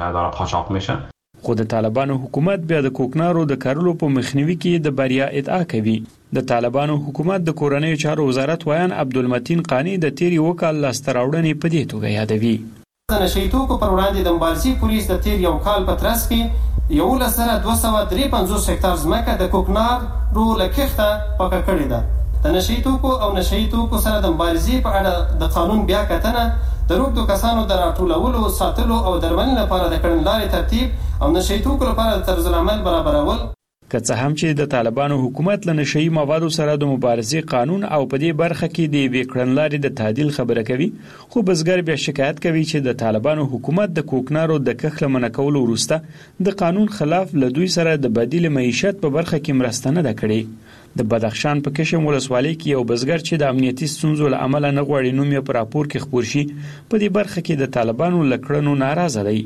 کیږي. خو د طالبانو حکومت بیا د کوکنارو د کارولو په مخنیوي کې د بریا ادعا کوي. د طالبانو حکومت د کورنیو چارو وزارت ویان عبدالمتین قانی د تیری وکال لاستراوړنې په دې توګه یادوي. د نشئی توکو پر وړاندې د مبارزې پولیس د تیر یو کال په ترڅ کې 1,253 هکټار ځمکه د کوکنارو له کښته پاکه کړې ده. د نشئی توکو او نشئی توکو سره د مبارزې په اړه د قانون بیا کتنه د روږدو کسانو د راټولولو، ساتلو او درملنې لپاره د کړنلارې ترتیب او نشئی توکو لپاره د طرز العمل برابرول. که څه هم چې د طالبانو حکومت له نشئی موادو سره د مبارزې قانون او په دې برخه کې د یوې کړنلارې د تعدیل خبره کوي، خو بزګر بیا شکایت کوي چې د طالبانو حکومت د کوکنارو د کښ له منع کولو وروسته د قانون خلاف له دوی سره د بدیل معیشت په برخه کې مرسته نه ده کړې. د بدخشان په کشم ولسوالۍ کې یو بزګر چې د امنیتي ستونزو له امله نه غواړي نوم یې په راپور کې خپور شي، په دې برخه کې د طالبانو له کړنو ناراضه دی.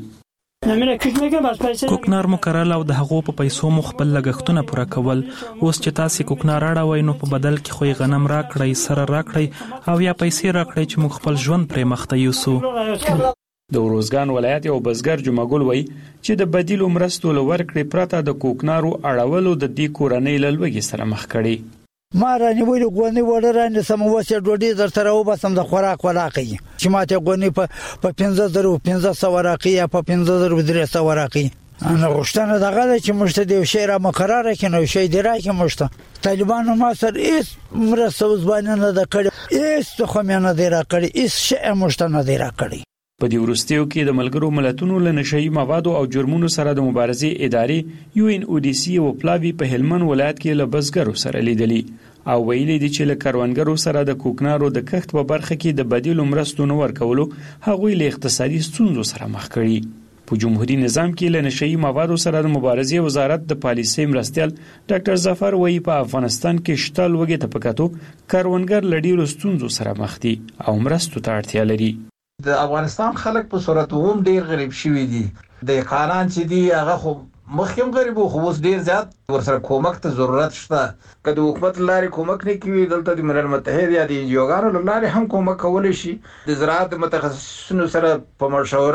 کوکنار مو کرل او د هغو په پیسو مو خپل لګښتونه پوره کول. اوس چې تاسو کوکنار اړوي نو په بدل کې خو غنم راکړی، سره راکړی او یا پیسې راکړی چې موږ خپل ژوند پرې مخته یوسو. د وروزګان ولایت یو بزګر جمعګل وای چې د بدیلو مرستو لور کړې پرته د کوکنارو اړولو د دې کورنۍ لوګي سره مخ کړي. ما رانیولې غونې وړه رانې سم وسه ډوډۍ درته راوباسم د خوراک ولاقي چې ماته غونې په 15,500 راقي یا په 15,300 راقي. انا غوښتنه دغه چې مشته دی شی را مقرره کینو شی دی راکې مشته طالبانو ما سر ایس مرسته وزبانه نه د کړي ایس خو مې نه دی را کړي ایس شی مشته نه دی را کړي. په دې وروستیو کې د ملګرو ملتونو له نشئی موادو او جرمونو سره د مبارزې ادارې UNODC او پلاوی په هلمند ولایت کې له بزګرو سره لیدلي او ویلي دي چې له کروندګرو سره د کوکنارو د کښت په برخه کې د بدیلو مرستو نه ورکولو هغوی له اقتصادي ستونزو سره مخ کړي. په جمهوریت نظام کې له نشئی موادو سره د مبارزې وزارت د پالیسۍ مرستیال ډاکټر ظفر وایي په افغانستان کې شته لوږې ته په کتو کروندګر له ډیرو ستونزو سره مخ دي او مرستو ته اړتیا لري. د افغانستان خلک په صورت هم ډیر غریب شوي دي. د قانون چې دی هغه خو مخکې غریب خو اوس ډیر زیات ورسره کومک ته ضرورت شته. که د حکومت لارې کومک نه کوي دلته د ملل متحد یا د انجیوګانو لارې هم کومک کولی شي. د زراعت متخصصینو سره په مشوره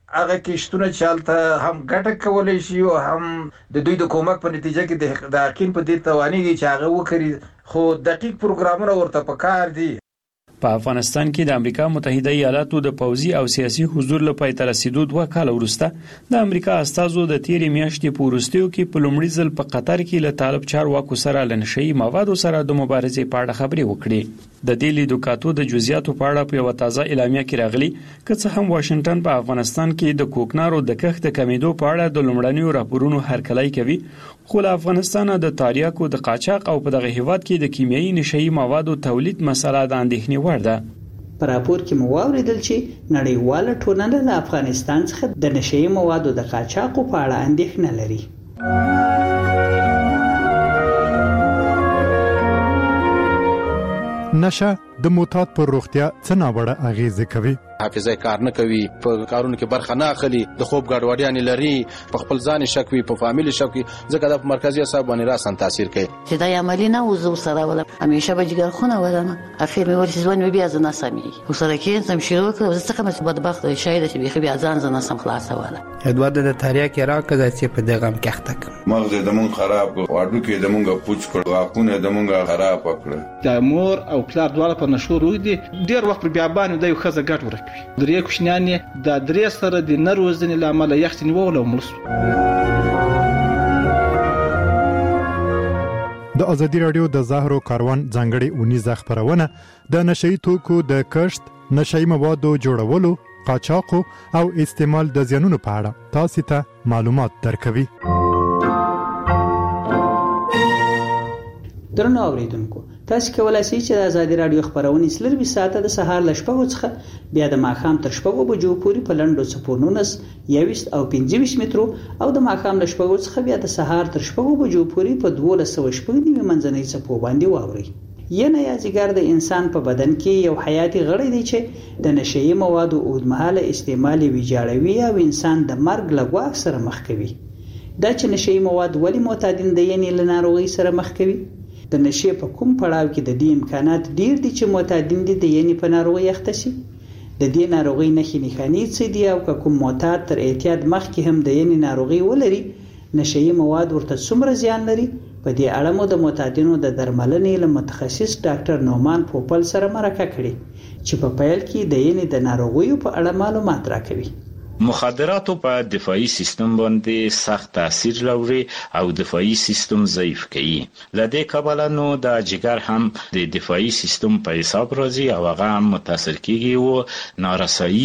هغه کیشتونه چالتته هم ګټه کولای شي او هم د دوی د کومک په نتیجه کې د حقین په دې توانېږي چې هغه وکړي، خو دقیق پروګرامونه ورته پکار دي. په افغانستان کې د امریکا متحده ایالاتو د پوځي او سیاسي حضور لپاره تر رسیدو 2 کال وروسته د امریکا استازو د تیرې میاشتې په وروستیو کې په لومړي ځل په قطر کې له طالب چارواکو سره لنشي موادو سره د مبارزې په اړه خبرې وکړې. د دې لیدو کاتو د جزئیاتو په اړه په یو تازه اعلامیه کې راغلي که څه هم واشنگټن په افغانستان کې د کوکنارو د کښت کمیدو په اړه د لومړنیو راپورونو هرکلی کوي، خو له افغانستان د تاریاکو د قاچاق او په دغه هیواد کې د کیمیاوي نشئی موادو تولید مسله د اندېښنې وړ ده. په راپور کې مو واوریدل چې نړیواله ټولنه له افغانستان څخه د نشئی موادو د قاچاق په اړه اندېښنه لري. نشه د معتاد پر روغتیا څه ناوړه اغیزه کوي؟ حافظه کار نه کوي، په کارونو کې برخه نه اخلي، د خوب ګډوډیاں لري، په خپل ځان شک وي، په فامیل شک وي، ځکه د مرکزی اعصاب باندې راسن تاثیر کوي. چې دا عملی نه وزو سره ولا همیشه به جګر خونه ولنه اخر مې ورسې ځوان بیا ځنه سمي وسره کې سم شروع کړ، زه څنګه مې بدبخت شاید چې بيخي بیا ځان ځنه سم خلاص ولا ادوار د تاریخ کې راکړه چې په دغه کښته کړ مغز د مون خراب کړ، واډو کې د مونږه پوچ کړ، واقونه د مونږه خراب کړ. د مور او پلار دواړه په نشو روي دي، ډیر وخت بیا باندې د یو خزه ګټ ورکوي. درې کوشنیانې د درې سره د نروزنې لامل یختنی وول او ملس. د ازادي رادیو د زهرو کاروان ځانګړي اونیزه خبرونه د نشئی توکو د کښت، نشئی موادو جوړولو، قاچاق او استعمال د زیانونو په اړه تاسو ته معلومات درکوي. درنو اوریدونکو، تاسو کولای شئ چې د ازادي رادیو خبرونه سلربي ساعته د سهار ل 8 څخه بیا د ماښام تر 8 بجو پورې په لندو سپورنونس 21 او 25 مترو او د ماښام ل 8 څخه بیا د سهار تر 8 بجو پورې په 1290 منځنۍ څپو باندې واوري. ینه یازګر د انسان په بدن کې یو حیاتي غړی دی چې د نشئی موادو اوږدمهاله استعمال ویجاړوي او انسان د مرګ له ګواښ سره مخ کوي. دا چې نشئی مواد ولې معتادین د ینې له ناروغۍ سره مخ کوي؟ د نشې په کوم پړاو کې د دې امکانات ډیر دي چې معتادین دي د ینې په ناروغۍ اخته شي؟ د دې ناروغۍ نښې نښانې څه دي او که کوم معتاد تر اعتیاد مخکې هم د ینې ناروغي ولري، نشئی مواد ورته څومره زیان لري؟ په دې اړه مو د معتادینو د درملنې له متخصص ډاکټر نومان پوپل سره مرکه کړې چې په پیل کې د ینې د ناروغیو په اړه معلومات راکوي. مخدراتو په دفاعي سیستم باندې سخت تاثیر لري او دفاعي سیستم ضعیف کوي. لدې کبله نو د جګر هم د دفاعي سیستم په حساب راځي او هغه هم متاثر کیږي او نارسایی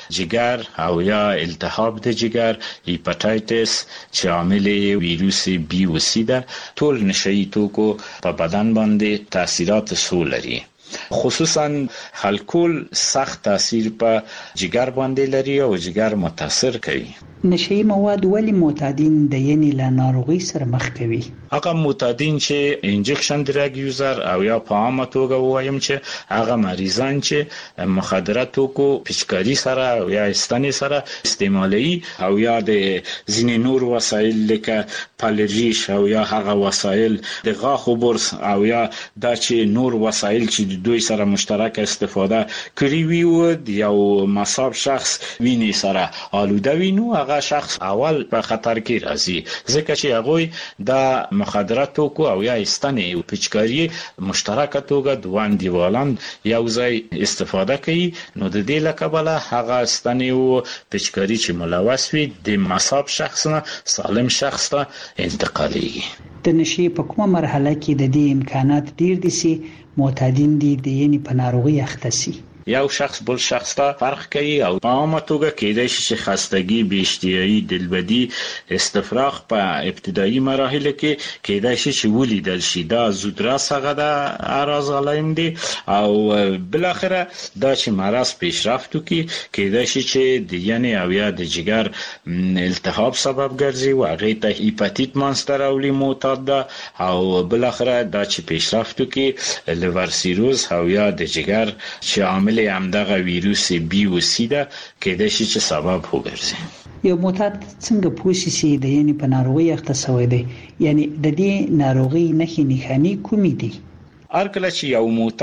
جګر او یا التهاب د جګر، هیپاتایتس چې عامل ویروس بی او سی ده، ټول نشئی توکو په بدن باندې تاثیرات سو لري. خصوصا الکول سخت تاثیر په جګر باندې لري او جګر متاثر کوي. نشئی مواد ولی معتادین د ینې له ناروغۍ سره مخ کوي؟ هغه معتادین چې انجکشن ډرګ یوزر او یا په عامه توګه وایم چې هغه مریضان چې مخدرات توکو پچکاری سره او یا استنې سره استعمالي او یا د ځینې نور وسایل لکه پالریش او یا هغه وسایل د غاښو برس او یا دا چې نور وسایل چې دوی سره مشترک استفاده کړی وي او یو مصاب شخص ویني سره آلوده وینو، هغه شخص اول په خطر کې راځي ځکه چې هغه د مخدرات توکو او یا استنې او پچکاری مشترکه توګه دوان دیوالان یو ځای استفاده کوي، نو د دې لکبله هغه استنې او پچکاری چې ملوث وي د مصاب شخص نه سالم شخص ته انتقالېږي. د نشې په کومه مرحله کې د دې امکانات ډیر دي چې معتادین دي د ینې په ناروغۍ اخته شي؟ یو شخص بل شخص ته فرق کوي او په عامه توګه کېدای شي چې خستګي، بېاشتهایي، دلبدي، استفراغ په ابتدایي مراحلو کې کېدای شي چې ولیدل شي. دا زودرس هغه د اعراض علایم دي او بل اخره دا چې مرض پیشرفت وکړي کېدای شي چې د ینې او یا د جګر التهاب سبب ګرځي او هغه ته هیپاتیت مانسته راولي معتاد ده او بل اخره دا چې پیشرفت وکړي لیور سیروز او یا د جګر چې عامل همدغه ویروس بی او سی ده کېدای شي چې سبب وګرځي. یو معتاد څنګه پوښي چې د ینې په ناروغۍ اخته شوی دی؟ یعنی د دې ناروغۍ نښې نښانې کومې دي؟ هر کله چې یو معتاد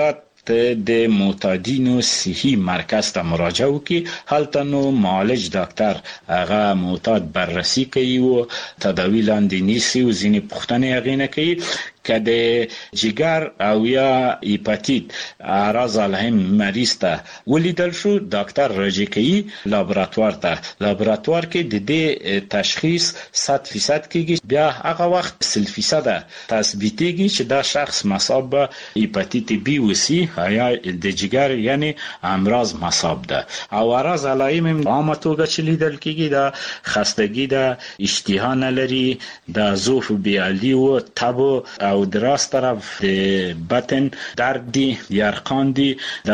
ته د معتادینو صحي مرکز ته مراجعه وکړي. هلته نو معالج ډاکټر هغه معتاد بررسي کوي او تداوی لاندې نیسي او ځینې پوښتنې هغې نه کوي. که د جگر او یا هپاتیت اعراض علیهم مریض ته ولیدل شو، ډاکټر راجع کوي لابراتوار ته. لابراتوار کې د دې تشخیص 100% کیږي. بیا هغه وخت 100% تثبیتیږي چې دا شخص مصاب به هپاتیت بی و سی یا د جگر یعنی امراض مصاب ده. او اعراض علایم عامه توګه چې لیدل کیږي دا خستګي ده، اشتها نه لري، د ضعف بیالي او تب او دراس طرف د بطن درد دی، یرقان دی، د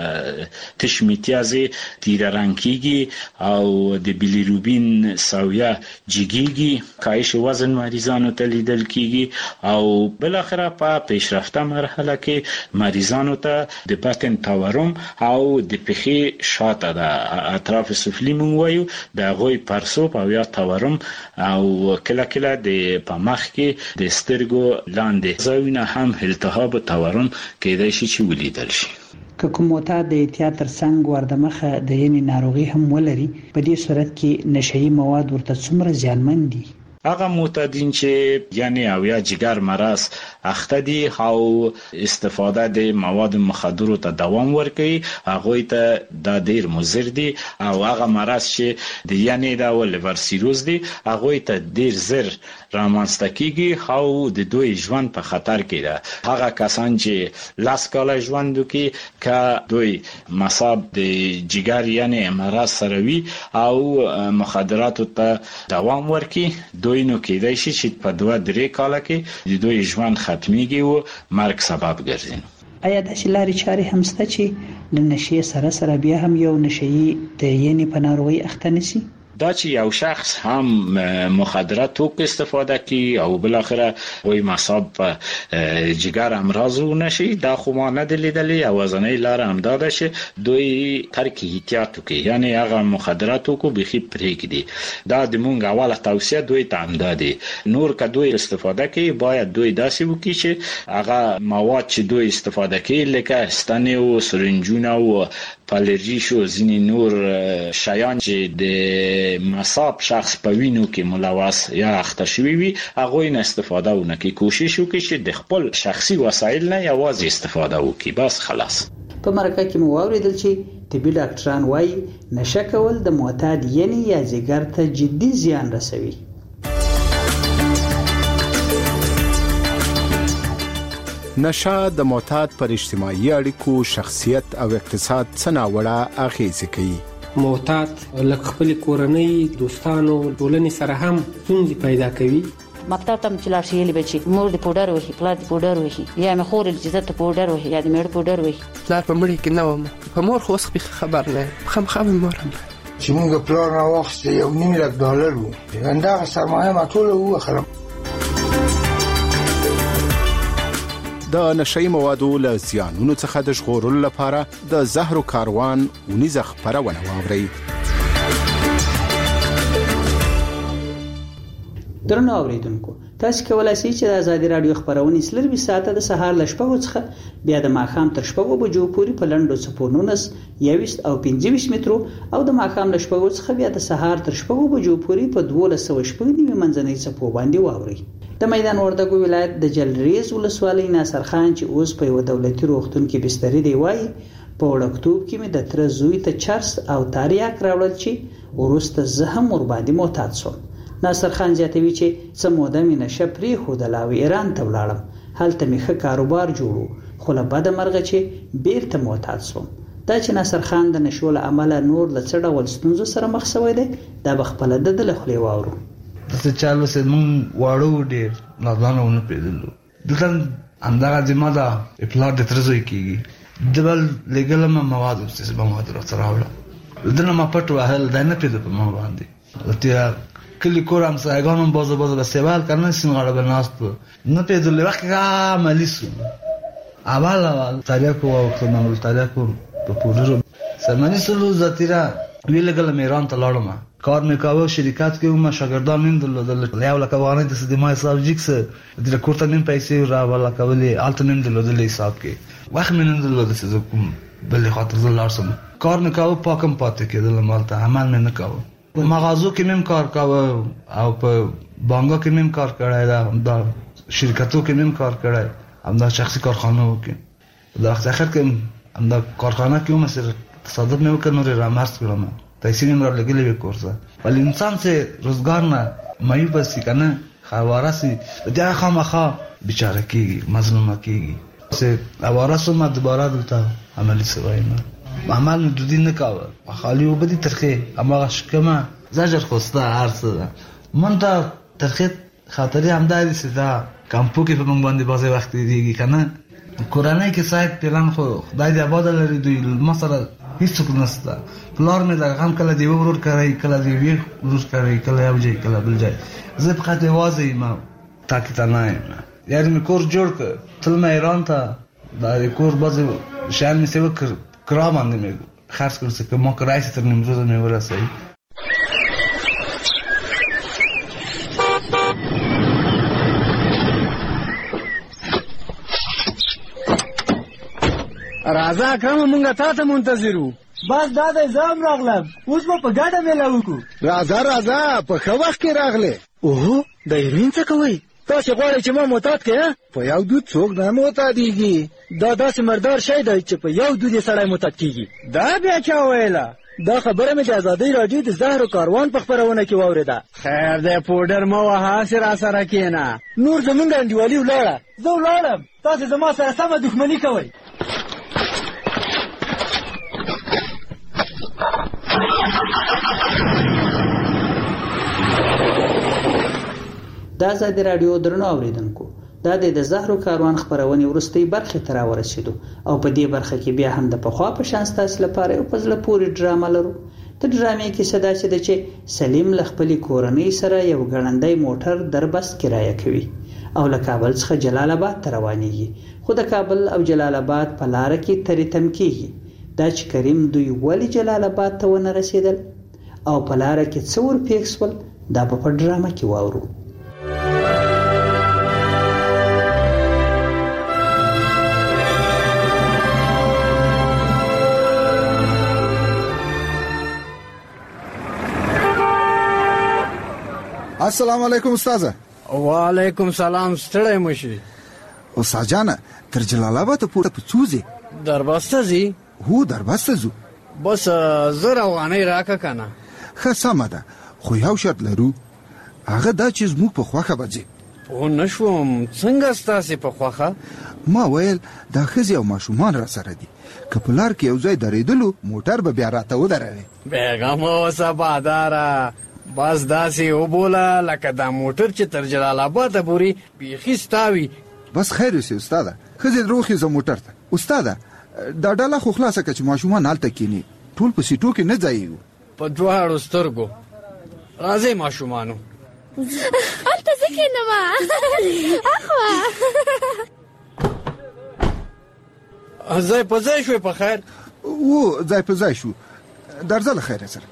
تشمیتیازی تیره رنگ کیږي او د بیلیروبین سویه جگیږي. کاهش وزن مریضانو ته لیدل کیږي او بالاخره په پیشرفته مرحله کې مریضانو ته د بطن تورم او د پخې شاته د اطراف سفلی مونږ وایو د هغوی پرسوب او یا تورم او کله کله د په مخ کې د سترګو لاندې ځایونه هم التهاب او تورم کېدای شي چې ولیدل شي. که کوم معتاد د تیاتر څنګه وردمخه د ینې ناروغي هم ولري، په دې صورت کې نشئی مواد ورته څومره زیانمن دي؟ هغه معتادین چې یعنی او یا جگر مرض اخته دي او استفاده د مواد مخدرو ته دوام ورکوي، هغه ته د ډیر مضر دي. او هغه مرض چې د یعنی د لیور سیروز دي، هغه ته ډیر زر رامنځته کیږي او د دوی ژوند په خطر کې ده. هغه کسان چې لاس کاله ژوند کوي که دوی مصاب د جگر یعنی مرض سره وي او مخدرات ته دوام ورکوي، دوی نو کېدای شي چې په 2-3 کال کې د دوی ژوند ختميږي او مرګ سبب ګرځي. آیا د شلاري چاري هم ست چې د نشي سره بیا هم یو نشي د ینې په ناروغي اخته نشي؟ دا چې یو شخص هم مخدرات توک استفاده کی او بالاخره وای مصاب جگر امراض نشي، دا خو ما نه دلیدلی او وزنه لار هم داده شه دوی ترک احتیاط کوي، یعنی هغه مخدرات کو بخي پرې کړي. دا د مونږ اوله توصیه دوی ته هم دادي. نور که دوی استفاده کوي باید دوی داسې وکړي چې هغه مواد چې دوی استفاده کوي لکه ستنې او سرنجونه او پالرژي او ځینې نور شیان چې د مصاب شخص په وینو کې ملوث یا اخته شوی وي، هغه نه استفاده ونکړي. کوشش وکړي چې د خپل شخصي وسایل نه یوازې استفاده وکړي، بس خلاص. په مرکه کې مو اوریدل چې طبي ډاکټران وایي نشه کول د معتاد ینې یا جگر ته جدي زیان رسوي. نشه د معتاد پر اجتماعي اړیکو، شخصیت او اقتصاد څه ناوړه اغیزه کوي. معتاد لکه خپل کورنۍ، دوستانو، ټولنې سره هم ستونزې پیدا کوي. مکتب ته چې لاړ شي یلی بچي مور د پودر وهي، پلار د پودر وهي، یا مې خور د عزت پودر وهي، یا د مېړه پودر وهي. پلار په مړي کې نه وم، په مور خو څه خبر نه، خامخا مورم چې موږ پلار نه وخت $1,000,000 وو، دا سرمایه ما ټول وخرم. د نشئی موادو له زیانونو څخه د ژغورلو لپاره د زهرو کاروان ونیزه خبرونه واوري. درنو اوریدونکو، تاسو کولای شئ چې د آزادي رادیو خبرونه سلربي ساعته د سهار ل 8 څخه بیا د ماښام تر 6 بجو پورې په لنډو سپورونس 21 او 25 مترو او د ماښام ل 8 څخه بیا د سهار تر 6 بجو پورې په 1290 منځنۍ سپو باندې واوري. د میدان وردګو ولایت د جلریز ولسوالۍ ناصر خان چې اوس په یو دولتي روغتون کې بسترې دی وایي په وړکتوب کې مې د تر زوی ته چرس او تاریاک راوړل چې ورسته زه هم ور باندې معتاد شوم. ناصر خان زیاتوي چې څه موده مې نشه پرېښودله او ایران ته ولاړم، هلته مې ښه کاروبار جوړو، خو له بده مرغه چې بیرته معتاد شوم. دا چې ناصر خان د نشو له امله نور له څه ډول ستونزو سره مخ شوی دی، دا به خپله د له خولې واورو. دسته چالو سه مون واړو ډیر نازانونه پیدلو دلته اندازه ځما دا پلار د ترزوي کیږي دبل لګل ما مواد څه به مواد راځراوله دنه ما پټ وهل دا نه پیدا په ما باندې لته کلی کورم سایګانم بازو به سوال کنه سینغاړه بناست نه پیدل وخت عملیسو اول تاریخ او کومل تاریخ په پورو سمانی سلو زتیرا ویلګل میران ته لاړم کار مې کاوه شرکت کې ومه شاګردان نیم درلودل یو لکه وانه د سدمای حساب جیکس د کوټه نیم پیسې را ولا کولې الته نیم درلودل حساب کې وخت مې نیم درلودل څه کوم بل خاطر زلارسم کار مې کاوه پاکم پاتې کېدل مالته عمل مې نه کاوه په مغازو کې مم کار کاوه او په بانګو کې مم کار کړای دا شرکتو کې مم کار کړای همدا شخصي کارخانه وکړ دا اخر کې همدا کارخانه کې هم سره تصادف مې وکړ نور را مارس کړم پیسې مې را لګلې وکورځه ول انسان سے روزګار نه مې بس کنه خواره سي دا خامخا بیچاره کیږي مظلومه کیږي سه اواره سم دوباره دلته عملي سوای نه عمل دودی نه کاوه خالی وبدي ترخه اما شکما زجر خوسته ارسه منته ترخه خاطري همداري سدا کمپو کې په مونږ باندې بازه وخت دیږي کنه قرانه کې صاحب پلان خو خدای دې آباد لري دوی مسره هیڅ نشته پلار مې دا غم کله دی ورور کوي کله دی وی ورور کوي کله یو ځای کله بل ځای زه په خاطر وازه ما تاکي نه یار مې کور جوړ ک تل مې ایران ته دا کور بازه شان مې سیو کرا باندې مې خرڅ کړ څه کوم کرای ستر نیمروز مې ورسای راځه کوم مونږه تاسو منتظرو بس دا د زام راغلم اوس په ګډه ملاو کو راځه په خو وخت کې راغله اوه د ایرین څه کوي تاسو غواړئ چې ما معتاد کړئ په یو دود څوک نه معتادیږي دا داسې مردار شی دی چې په یو دود سړی معتاد کیږي دا بیا چا ویله دا خبره مې د ازادۍ راډیو د زهر کاروان په خبرونه کې واورېده خیر دی پوډر مو وها سره سره کېنه نور زمونږ انډیوالي ولاړه زه ولاړم تاسو زما سره سمه دښمني کوئ د ازادي راډیو درنو اوریدونکو دا د زهرو کاروان خبرونه ورستۍ برخه تر ورسېدو او په دې برخه کې بیا هم د پخوا په شان تاسو لپاره یو پزله پوری ډرامه لرو ته ډرامې کې صدا چې سلیم لخپلی کورنۍ سره یو ګړندۍ موټر دربست کرایه کوي او له کابل څخه جلال آباد ته روانېږي خو د کابل او جلال آباد په لار کې ترې تم کېږي دا چې کریم دوی ولی جلال آباد ته ونه رسیدل او په لار کې څور پیښول دا په ډرامه کې واورو السلام علیکم استاد وعلیکم سلام ستړی مشي استاد جان تر جلال آباد پورته پڅوزي دربسته زی هو دربسته زو بس زره وانه راکا کنه خاصه ده خو یو شرط لرو هغه دا چې موږ په خوخه بځي او نشوم څنګه ستاسو په خوخه ما ویل دا خزي او ماشومان را سره دي کپلار کې یو ځای درېدلو موټر به بیا راته ودروي بیګم اوسه باداره بس داسې وبوله لکه دا موټر چې تر جلال آباد پورې بیخي ستاوي بس خیر سي استاد خزي دروخي ز موټر ته استاد دا ډاله خو خلاصه کچ ماشومان حالت کینی ټول په سیټو کې نه ځایو په دواړو سترګو راځي ماشومانو الته ځکه نه ما اخوا ځای په ځای شو په خیر و ځای په ځای شو درځل خیر سره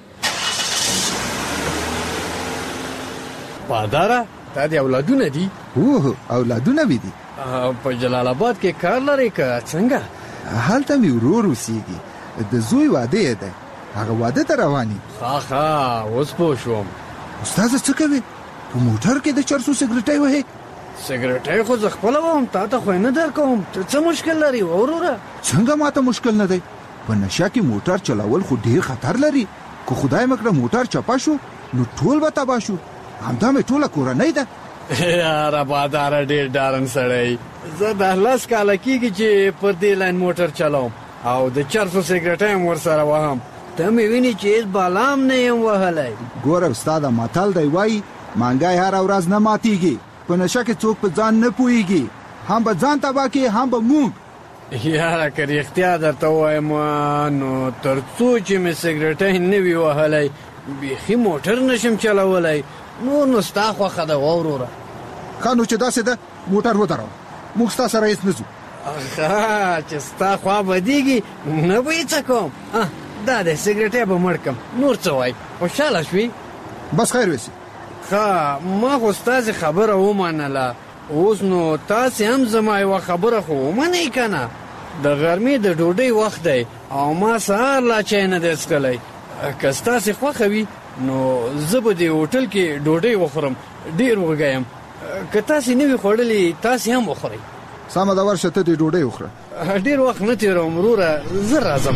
پاداره تا دی اولادونه دي اوه اولادونه وی دي په جلال آباد کې کار لري که څنګه حالته می ورور وسیږي د زوی واده ده هغه واده ته رواني ها اوس پوه شوم استاد څه کوي په موټر کې د چرسو سیګریټي وهي سیګریټي خو ځ خپل ووم تا ته خو نه در کوم څه مشکل لري وروره څنګه ماته مشکل نه دی په نشه کې موټر چلاول خو ډیر خطر لري کو خدای مکړه موټر چپا شو نو ټول به تبا شو همدا مې ټوله کورنۍ ده یاره باداره ډېر ډارن سړی زه د 10 کاله کېږي چې پر دې لاین موټر چلوم او د چرسو سیګریټ هم ورسره وهم ته مې ویني چې هېڅ بالام نه یم وهلی ګوره استاده متل دی وایي مانګی هره ورځ نه ماتېږي په نشه کې څوک په ځان نه پوهېږي هم به ځان تباه کړي هم به موږ یاره که رښتیا درته ووایم نو تر څو چې مې سیګریټۍ نه وي وهلی بیخي موټر نشم چلولی نور نو ستا خوښه ده وروره ښه نو چې داسې ده موټر ودروه موږ ستا سره هېڅ نه ځو ښه چې ستا خوا بدېږي نه به هېڅه کوم دا د سیګریټ به مړکم نور څه وای خوشاله شوي بس خیر وسی ها ما خو ستاسو خبره ومنله اوس نو تاسو هم زما یو خبره خو ومنئ کنه د غرمې د ډوډۍ وخت دی او ما سهار لا چای نه دی څښلی که ستاسو خوښه وي نو زه به دې هوټل کې ډوډۍ وخورم ډېر وږی یم که تاسو نه وي خوړلې تاسو هم وخورئ سمه ده ورشه ته دې ډوډۍ وخوره ډېر وخت نه تېروم وروره زه راځم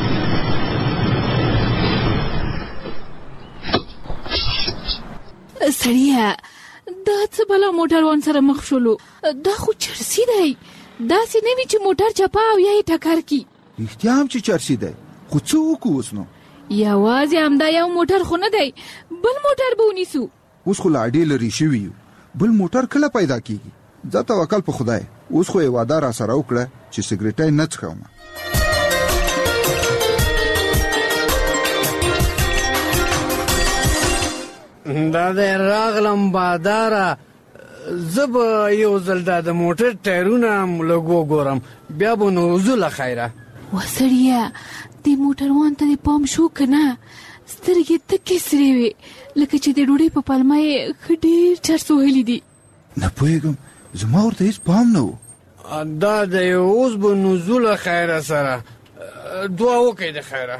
سړیه دا څه بلا موټروان سره مخ شولو دا خو چرسي دی داسې نه وي چې موټر چپا او یا یې ټکر کی رښتیا هم چې چرسي دی خو څه وکړو اوس نو یوازې همدا یو موټر خو نه دی بل موټر به ونیسو اوس خو لا ډېر لرې شوي یو بل موټر کله پیدا کیږي ځه توکل په خدای اوس خو یې واده را سره وکړه چې سګریټۍ نه څښم دا د راغلم باداره زه به یو ځل دا د موټر ټایرونه لږ وګورم بیا به نو وځو له خیره وسړیه دې موټروان ته دې پام شو که نه سترګې تکې سرې وې لکه چې د ډوډۍ په پلمه یې ښه ډېر چرس وهلي دي نه پوهېږم زما ورته هېڅ پام نه و دا د اوس به نو ځو له خیره سره دعا وکړئ د خیره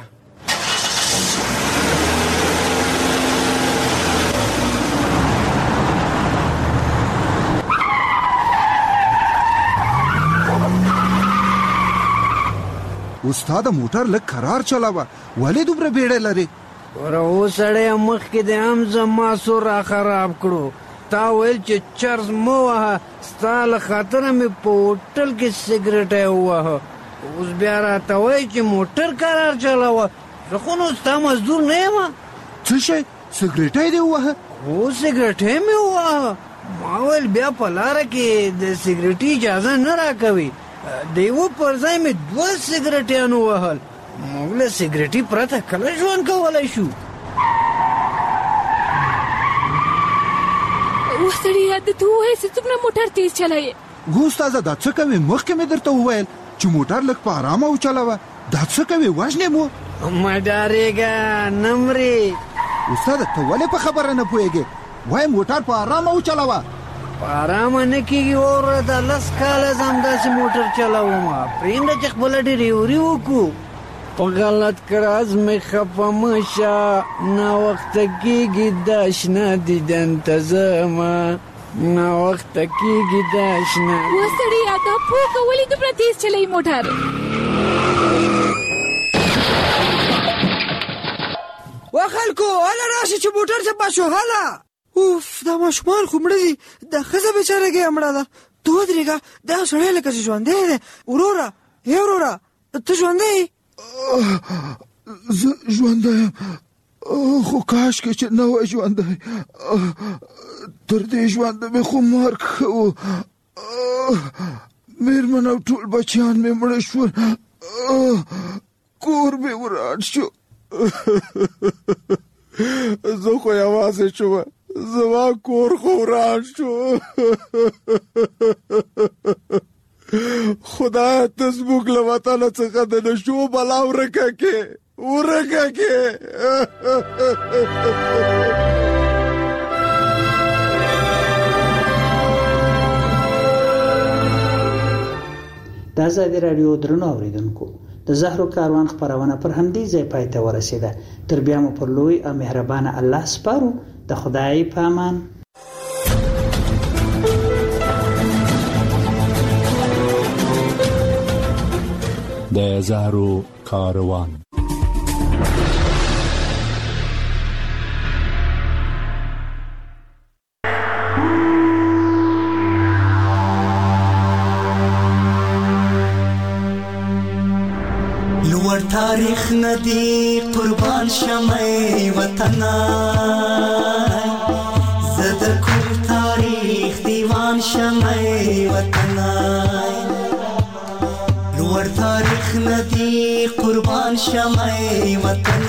استاد موټر لږ قرار چلاوه ولې دومره بیړه لري وره اوس سړی مخکې د هم زما سور را خراب کړو تا ویل چې چرس مه وهه ستا له خاطره مې په هوټل کې سګریټی ووهه اوس بیا راته وایي چې موټر قرار چلاوه زه خو نو ستا مزدور نه یم څه شی سګریټی دې ووهه هو سګریټی مې ووهه ما ویل بیا په لاره کې د سګریټي اجازه نه راکوي د یوه پر ځای مې 2 سګریټیان ووهل موږ له سګریټي پرته کله ژوند کولی شو وسړیه د ته ووایې چې څومره موټر تیز چلایې هو استاده دا څه کوې مخکې مې درته وویل چې موټر لږ په ارامه وچلوه دا څه کوې وژنې مو مه ډارېږه نه مرې استاده ته ولې په خبره نه پوهېږې وایي موټر په ارامه وچلوه په ارامه نه کېږي اوره دا 10 کاله زه همداسې موټر چلومه پرېږده چې خپله ډریوري وکړو په غلط کراز مې خفه مه شه ناوخته کېږي دا شنه دیدن ته ځمه ناوخته کېږي دا شنه وسړیه دا پوکه ولې دومره تیز چلوي موټر وا خلکو هله راشئ چې موټر چپه شو هله اوف دا ماشومان خو مړه دي دا ښځه بېچارهګۍ مړه ده ته ودرېږه دا سړی لکه چې ژوندی دی وروره ای وروره ته ژوندی زه ژوندی یم خو کاشکې چې نه وای ژوندی تر دې ژونده مې خو مرګ ښه و مېرمن او ټول بچیان مې مړه شول کور مې وران شو زه خو یوازې شومه زما کور خو وران شو خدای ته زموږ له وطنه څخه د نشو بلا ورکه کې د ازادي راډیو درنو اوریدونکو د زهرو کاروان خبرونه پر همدې ځای پای ته ورسیده تر بیا مو پر لوی او مهربانه الله سپارو د خدای په امان د زهرو کاروان لوړ تاریخ ندی قربان شمه وطن زد کور تاریخ دیوان شمه وطن لوړ تاریخ ندی قربان شمه وطن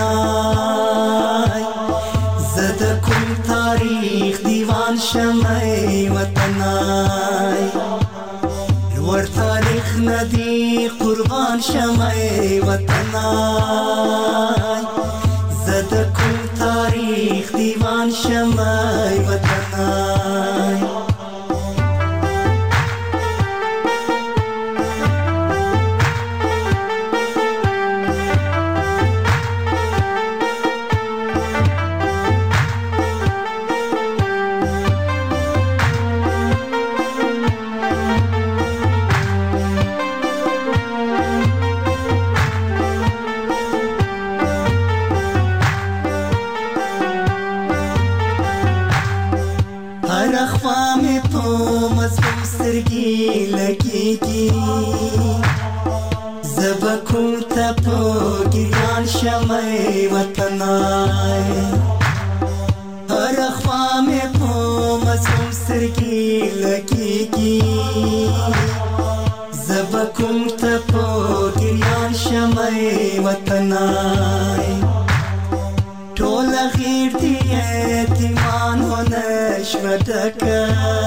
زد کور تاریخ دیوان شمه وطن لوړ تاریخ ندی قربان شمع وطنای زد کوم تاریخ دیوان شمع وطنای زبکو تپو گریان شمع وطنای هر اخوام پو مزم سرگی لگیگی زبکو تپو گریان شمع وطنای ټول غیر دی یتیمان هو نشو ډکه